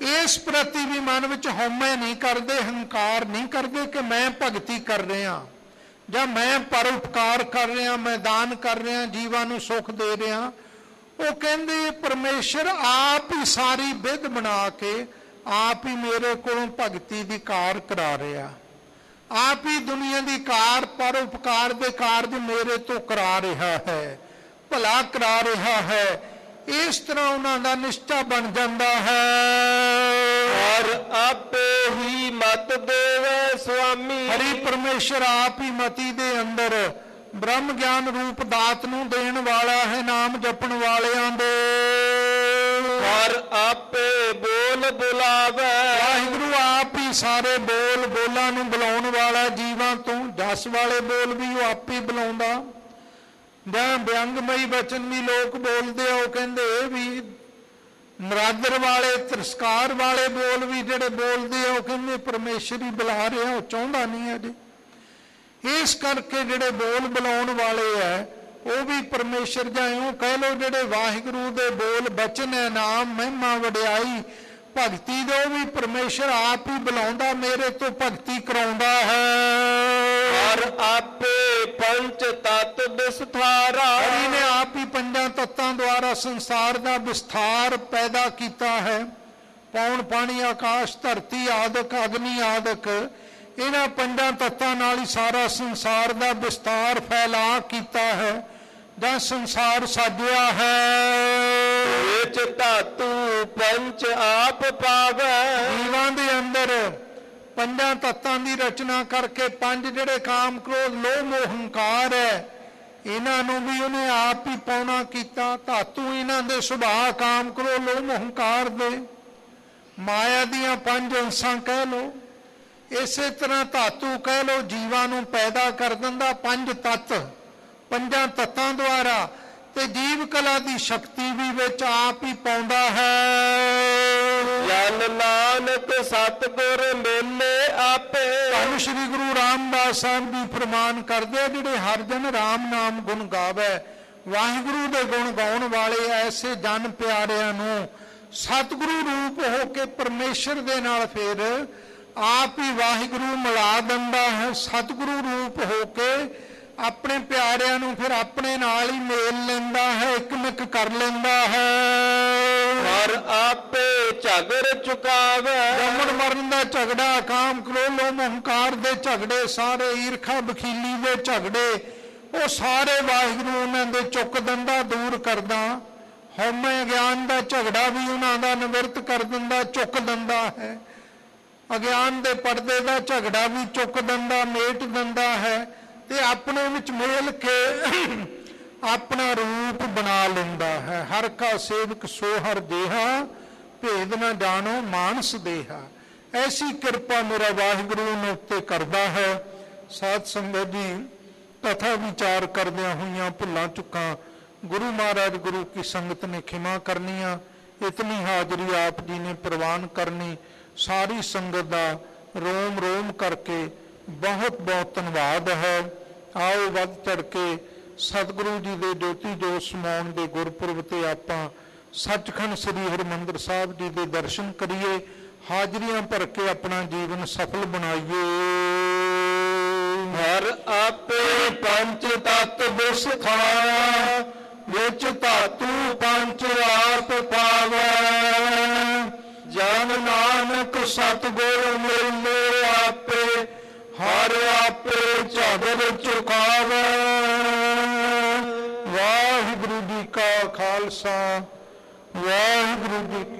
[SPEAKER 2] ਇਸ ਪ੍ਰਤੀ ਵੀ ਮਨ ਵਿੱਚ ਹਉਮੈ ਨਹੀਂ ਕਰਦੇ, ਹੰਕਾਰ ਨਹੀਂ ਕਰਦੇ ਕਿ ਮੈਂ ਭਗਤੀ ਕਰ ਰਿਹਾ ਜਾਂ ਮੈਂ ਪਰਉਪਕਾਰ ਕਰ ਰਿਹਾ, ਮੈਂ ਦਾਨ ਕਰ ਰਿਹਾ, ਜੀਵਾਂ ਨੂੰ ਸੁੱਖ ਦੇ ਰਿਹਾ। ਉਹ ਕਹਿੰਦੇ ਪਰਮੇਸ਼ਰ ਆਪ ਹੀ ਸਾਰੀ ਵਿਧ ਬਣਾ ਕੇ ਆਪ ਹੀ ਮੇਰੇ ਕੋਲੋਂ ਭਗਤੀ ਦੀ ਕਾਰ ਕਰਾ ਰਿਹਾ, ਆਪ ਹੀ ਦੁਨੀਆ ਦੀ ਕਾਰ ਪਰਉਪਕਾਰ ਦੇ ਕਾਰਜ ਮੇਰੇ ਤੋਂ ਕਰਾ ਰਿਹਾ ਹੈ, ਭਲਾ ਕਰਾ ਰਿਹਾ ਹੈ। ਇਸ ਤਰ੍ਹਾਂ ਉਹਨਾਂ ਦਾ ਨਿਸ਼ਚਾ ਬਣ ਜਾਂਦਾ ਹੈ।
[SPEAKER 1] ਹਰ ਆਪੇ ਹੀ ਮਤ ਦੇਵੇ ਸੁਆਮੀ।
[SPEAKER 2] ਹਰੀ ਪਰਮੇਸ਼ਰ ਆਪ ਹੀ ਮਤੀ ਦੇ ਅੰਦਰ ਬ੍ਰਹਮ ਗਿਆਨ ਰੂਪ ਦਾਤ ਨੂੰ ਦੇਣ ਵਾਲਾ ਹੈ ਨਾਮ ਜਪਣ ਵਾਲਿਆਂ ਦੇ।
[SPEAKER 1] ਹਰ ਆਪੇ ਬੋਲ ਬੁਲਾਵੇ।
[SPEAKER 2] ਵਾਹਿਗੁਰੂ ਆਪ ਹੀ ਸਾਰੇ ਬੋਲਾਂ ਨੂੰ ਬੁਲਾਉਣ ਵਾਲਾ ਜੀਵਾਂ ਤੋਂ। ਜਸ ਵਾਲੇ ਬੋਲ ਵੀ ਉਹ ਆਪ ਹੀ ਬੁਲਾਉਂਦਾ, ਜਾਂ ਵਿਅੰਗਮਈ ਬਚਨ ਵੀ ਲੋਕ ਬੋਲਦੇ ਆ, ਉਹ ਕਹਿੰਦੇ ਇਹ ਵੀ ਨਰਾਦਰ ਵਾਲੇ ਤਿਰਸਕਾਰ ਵਾਲੇ ਬੋਲ ਵੀ ਜਿਹੜੇ ਬੋਲਦੇ ਆ, ਉਹ ਕਹਿੰਦੇ ਪਰਮੇਸ਼ਰ ਹੀ ਬੁਲਾ ਰਿਹਾ, ਉਹ ਚਾਹੁੰਦਾ ਨਹੀਂ ਅਜੇ। ਇਸ ਕਰਕੇ ਜਿਹੜੇ ਬੋਲ ਬੁਲਾਉਣ ਵਾਲੇ ਆ ਉਹ ਵੀ ਪਰਮੇਸ਼ਰ, ਜਾਂ ਇਉਂ ਕਹਿ ਲਓ ਜਿਹੜੇ ਵਾਹਿਗੁਰੂ ਦੇ ਬੋਲ ਬਚਨ ਹੈ, ਨਾਮ ਮਹਿਮਾ ਵਡਿਆਈ ਭਗਤੀ ਦੇ, ਉਹ ਵੀ ਪਰਮੇਸ਼ਰ ਆਪ ਹੀ ਬੁਲਾਉਂਦਾ, ਮੇਰੇ ਤੋਂ ਭਗਤੀ ਕਰਾਉਂਦਾ ਹੈ।
[SPEAKER 1] ਹਰ ਆਪੇ ਪੰਚ ਤਤ ਵਿਸਥਾਰਾ।
[SPEAKER 2] ਹਰੀ ਨੇ ਆਪ ਹੀ ਪੰਜਾਂ ਤੱਤਾਂ ਦੁਆਰਾ ਸੰਸਾਰ ਦਾ ਵਿਸਥਾਰ ਪੈਦਾ ਕੀਤਾ ਹੈ। ਪੌਣ ਪਾਣੀ ਆਕਾਸ਼ ਧਰਤੀ ਆਦਿਕ ਅਗਨੀ ਆਦਿਕ, ਇਹਨਾਂ ਪੰਜਾਂ ਤੱਤਾਂ ਨਾਲ ਹੀ ਸਾਰਾ ਸੰਸਾਰ ਦਾ ਵਿਸਥਾਰ ਫੈਲਾ ਕੀਤਾ ਹੈ ਜਾਂ ਸੰਸਾਰ ਸਾਜਿਆ ਹੈ।
[SPEAKER 1] ਵਿੱਚ ਧਾਤੂ ਪੰਚ ਆਪ ਪਾਵੈ।
[SPEAKER 2] ਜੀਵਾਂ ਦੇ ਅੰਦਰ ਪੰਜਾਂ ਤੱਤਾਂ ਦੀ ਰਚਨਾ ਕਰਕੇ ਪੰਜ ਜਿਹੜੇ ਕਾਮ ਕ੍ਰੋਧ ਲੋਭ ਮੋਹ ਹੰਕਾਰ ਹੈ, ਇਹਨਾਂ ਨੂੰ ਵੀ ਉਹਨੇ ਆਪ ਹੀ ਪਾਉਣਾ ਕੀਤਾ। ਧਾਤੂ ਇਹਨਾਂ ਦੇ ਸੁਭਾਅ ਕਾਮ ਕ੍ਰੋਧ ਲੋਭ ਮੋਹ ਹੰਕਾਰ ਦੇ, ਮਾਇਆ ਦੀਆਂ ਪੰਜ ਅੰਸ਼ਾਂ ਕਹਿ ਲਓ। ਇਸੇ ਤਰ੍ਹਾਂ ਧਾਤੂ ਕਹਿ ਲਓ ਜੀਵਾਂ ਨੂੰ ਪੈਦਾ ਕਰ ਦਿੰਦਾ, ਪੰਜ ਤੱਤ, ਪੰਜਾਂ ਤੱਤਾਂ ਦੁਆਰਾ, ਤੇ ਜੀਵ ਕਲਾ ਦੀ ਸ਼ਕਤੀ ਵੀ ਵਿੱਚ ਆਪ ਹੀ ਪਾਉਂਦਾ ਹੈ।
[SPEAKER 1] ਜਨ ਨਾਨਕ ਸਤਿਗੁਰ ਮੇਲੇ ਆਪੇ।
[SPEAKER 2] ਧੰਨ ਸ਼੍ਰੀ ਗੁਰੂ ਰਾਮਦਾਸ ਸਾਹਿਬ ਜੀ ਫਰਮਾਨ ਕਰਦੇ, ਜਿਹੜੇ ਹਰ ਜਨ ਰਾਮ ਨਾਮ ਗੁਣ ਗਾਵੇ, ਵਾਹਿਗੁਰੂ ਦੇ ਗੁਣ ਗਾਉਣ ਵਾਲੇ ਐਸੇ ਜਨ ਪਿਆਰਿਆਂ ਨੂੰ ਸਤਿਗੁਰੂ ਰੂਪ ਹੋ ਕੇ ਪਰਮੇਸ਼ਰ ਦੇ ਨਾਲ ਫਿਰ ਆਪ ਹੀ ਵਾਹਿਗੁਰੂ ਮਿਲਾ ਦਿੰਦਾ ਹੈ। ਸਤਿਗੁਰੂ ਰੂਪ ਹੋ ਕੇ ਆਪਣੇ ਪਿਆਰਿਆਂ ਨੂੰ ਫਿਰ ਆਪਣੇ ਨਾਲ ਹੀ ਮੇਲ ਲੈਂਦਾ ਹੈ, ਇਕਮਿਕ ਕਰ ਲੈਂਦਾ ਹੈ।
[SPEAKER 1] ਹਰ ਆਪੇ ਝਗੜ ਚੁਕਾਵੇ।
[SPEAKER 2] ਜੰਮਣ ਮਰਨ ਦਾ ਝਗੜਾ, ਕਾਮ ਕ੍ਰੋਧ ਲੋਭ ਹੰਕਾਰ ਦੇ ਝਗੜੇ, ਸਾਰੇ ਈਰਖਾ ਬਖੀਲੀ ਦੇ ਝਗੜੇ, ਉਹ ਸਾਰੇ ਵਾਹਿਗੁਰੂ ਉਹਨਾਂ ਦੇ ਚੁੱਕ ਦਿੰਦਾ, ਦੂਰ ਕਰਦਾ। ਹਉਮੈ ਗਿਆਨ ਦਾ ਝਗੜਾ ਵੀ ਉਹਨਾਂ ਦਾ ਨਿਵਰਤ ਕਰ ਦਿੰਦਾ, ਚੁੱਕ ਦਿੰਦਾ ਹੈ। ਅਗਿਆਨ ਦੇ ਪਰਦੇ ਦਾ ਝਗੜਾ ਵੀ ਚੁੱਕ ਦਿੰਦਾ, ਮੇਟ ਦਿੰਦਾ ਹੈ, ਤੇ ਆਪਣੇ ਵਿੱਚ ਮੇਲ ਕੇ ਆਪਣਾ ਰੂਪ ਬਣਾ ਲੈਂਦਾ ਹੈ। ਹਰ ਕਾ ਸੇਵਕ ਸੋ ਹਰ ਦੇਹਾ, ਭੇਦ ਨਾ ਜਾਣੋ ਮਾਨਸ ਦੇਹਾ। ਐਸੀ ਕਿਰਪਾ ਮੇਰਾ ਵਾਹਿਗੁਰੂ ਨੇ ਉੱਤੇ ਕਰਦਾ ਹੈ। ਸਾਧ ਸੰਗਤ ਜੀ, ਕਥਾ ਵਿਚਾਰ ਕਰਦਿਆਂ ਹੋਈਆਂ ਭੁੱਲਾਂ ਚੁੱਕਾਂ ਗੁਰੂ ਮਹਾਰਾਜ ਗੁਰੂ ਕੀ ਸੰਗਤ ਨੇ ਖਿਮਾ ਕਰਨੀਆਂ। ਇਤਨੀ ਹਾਜ਼ਰੀ ਆਪ ਜੀ ਨੇ ਪ੍ਰਵਾਨ ਕਰਨੀ। ਸਾਰੀ ਸੰਗਤ ਦਾ ਰੋਮ ਰੋਮ ਕਰਕੇ ਬਹੁਤ ਬਹੁਤ ਧੰਨਵਾਦ ਹੈ। ਆਓ ਵੱਧ ਚੜ ਕੇ ਸਤਿਗੁਰੂ ਜੀ ਦੇ ਜੋਤੀ ਜੋਤ ਸਮਾਉਣ ਦੇ ਗੁਰਪੁਰਬ ਤੇ ਆਪਾਂ ਸੱਚਖੰਡ ਸ੍ਰੀ ਹਰਿਮੰਦਰ ਸਾਹਿਬ ਜੀ ਦੇ ਦਰਸ਼ਨ ਕਰੀਏ, ਹਾਜ਼ਰੀਆਂ ਭਰ ਕੇ ਆਪਣਾ ਜੀਵਨ ਸਫਲ ਬਣਾਈਏ।
[SPEAKER 1] ਹਰ ਆਪੇ ਪੰਚ ਤਤ ਵਿਸਥਾਰਾ,
[SPEAKER 2] ਵਿੱਚ ਧਾਤੂ ਪੰਜ ਆਪ ਪਾਵੈ। ਜਨ ਨਾਨਕ ਸਤਿਗੁਰ ਮਿਲੇ ਆਪੇ, ਹਰ ਆਪੇ ਝਗੜ ਚੁਕਾਵੇ। ਵਾਹਿਗੁਰੂ ਜੀ ਕਾ ਖਾਲਸਾ, ਵਾਹਿਗੁਰੂ ਜੀ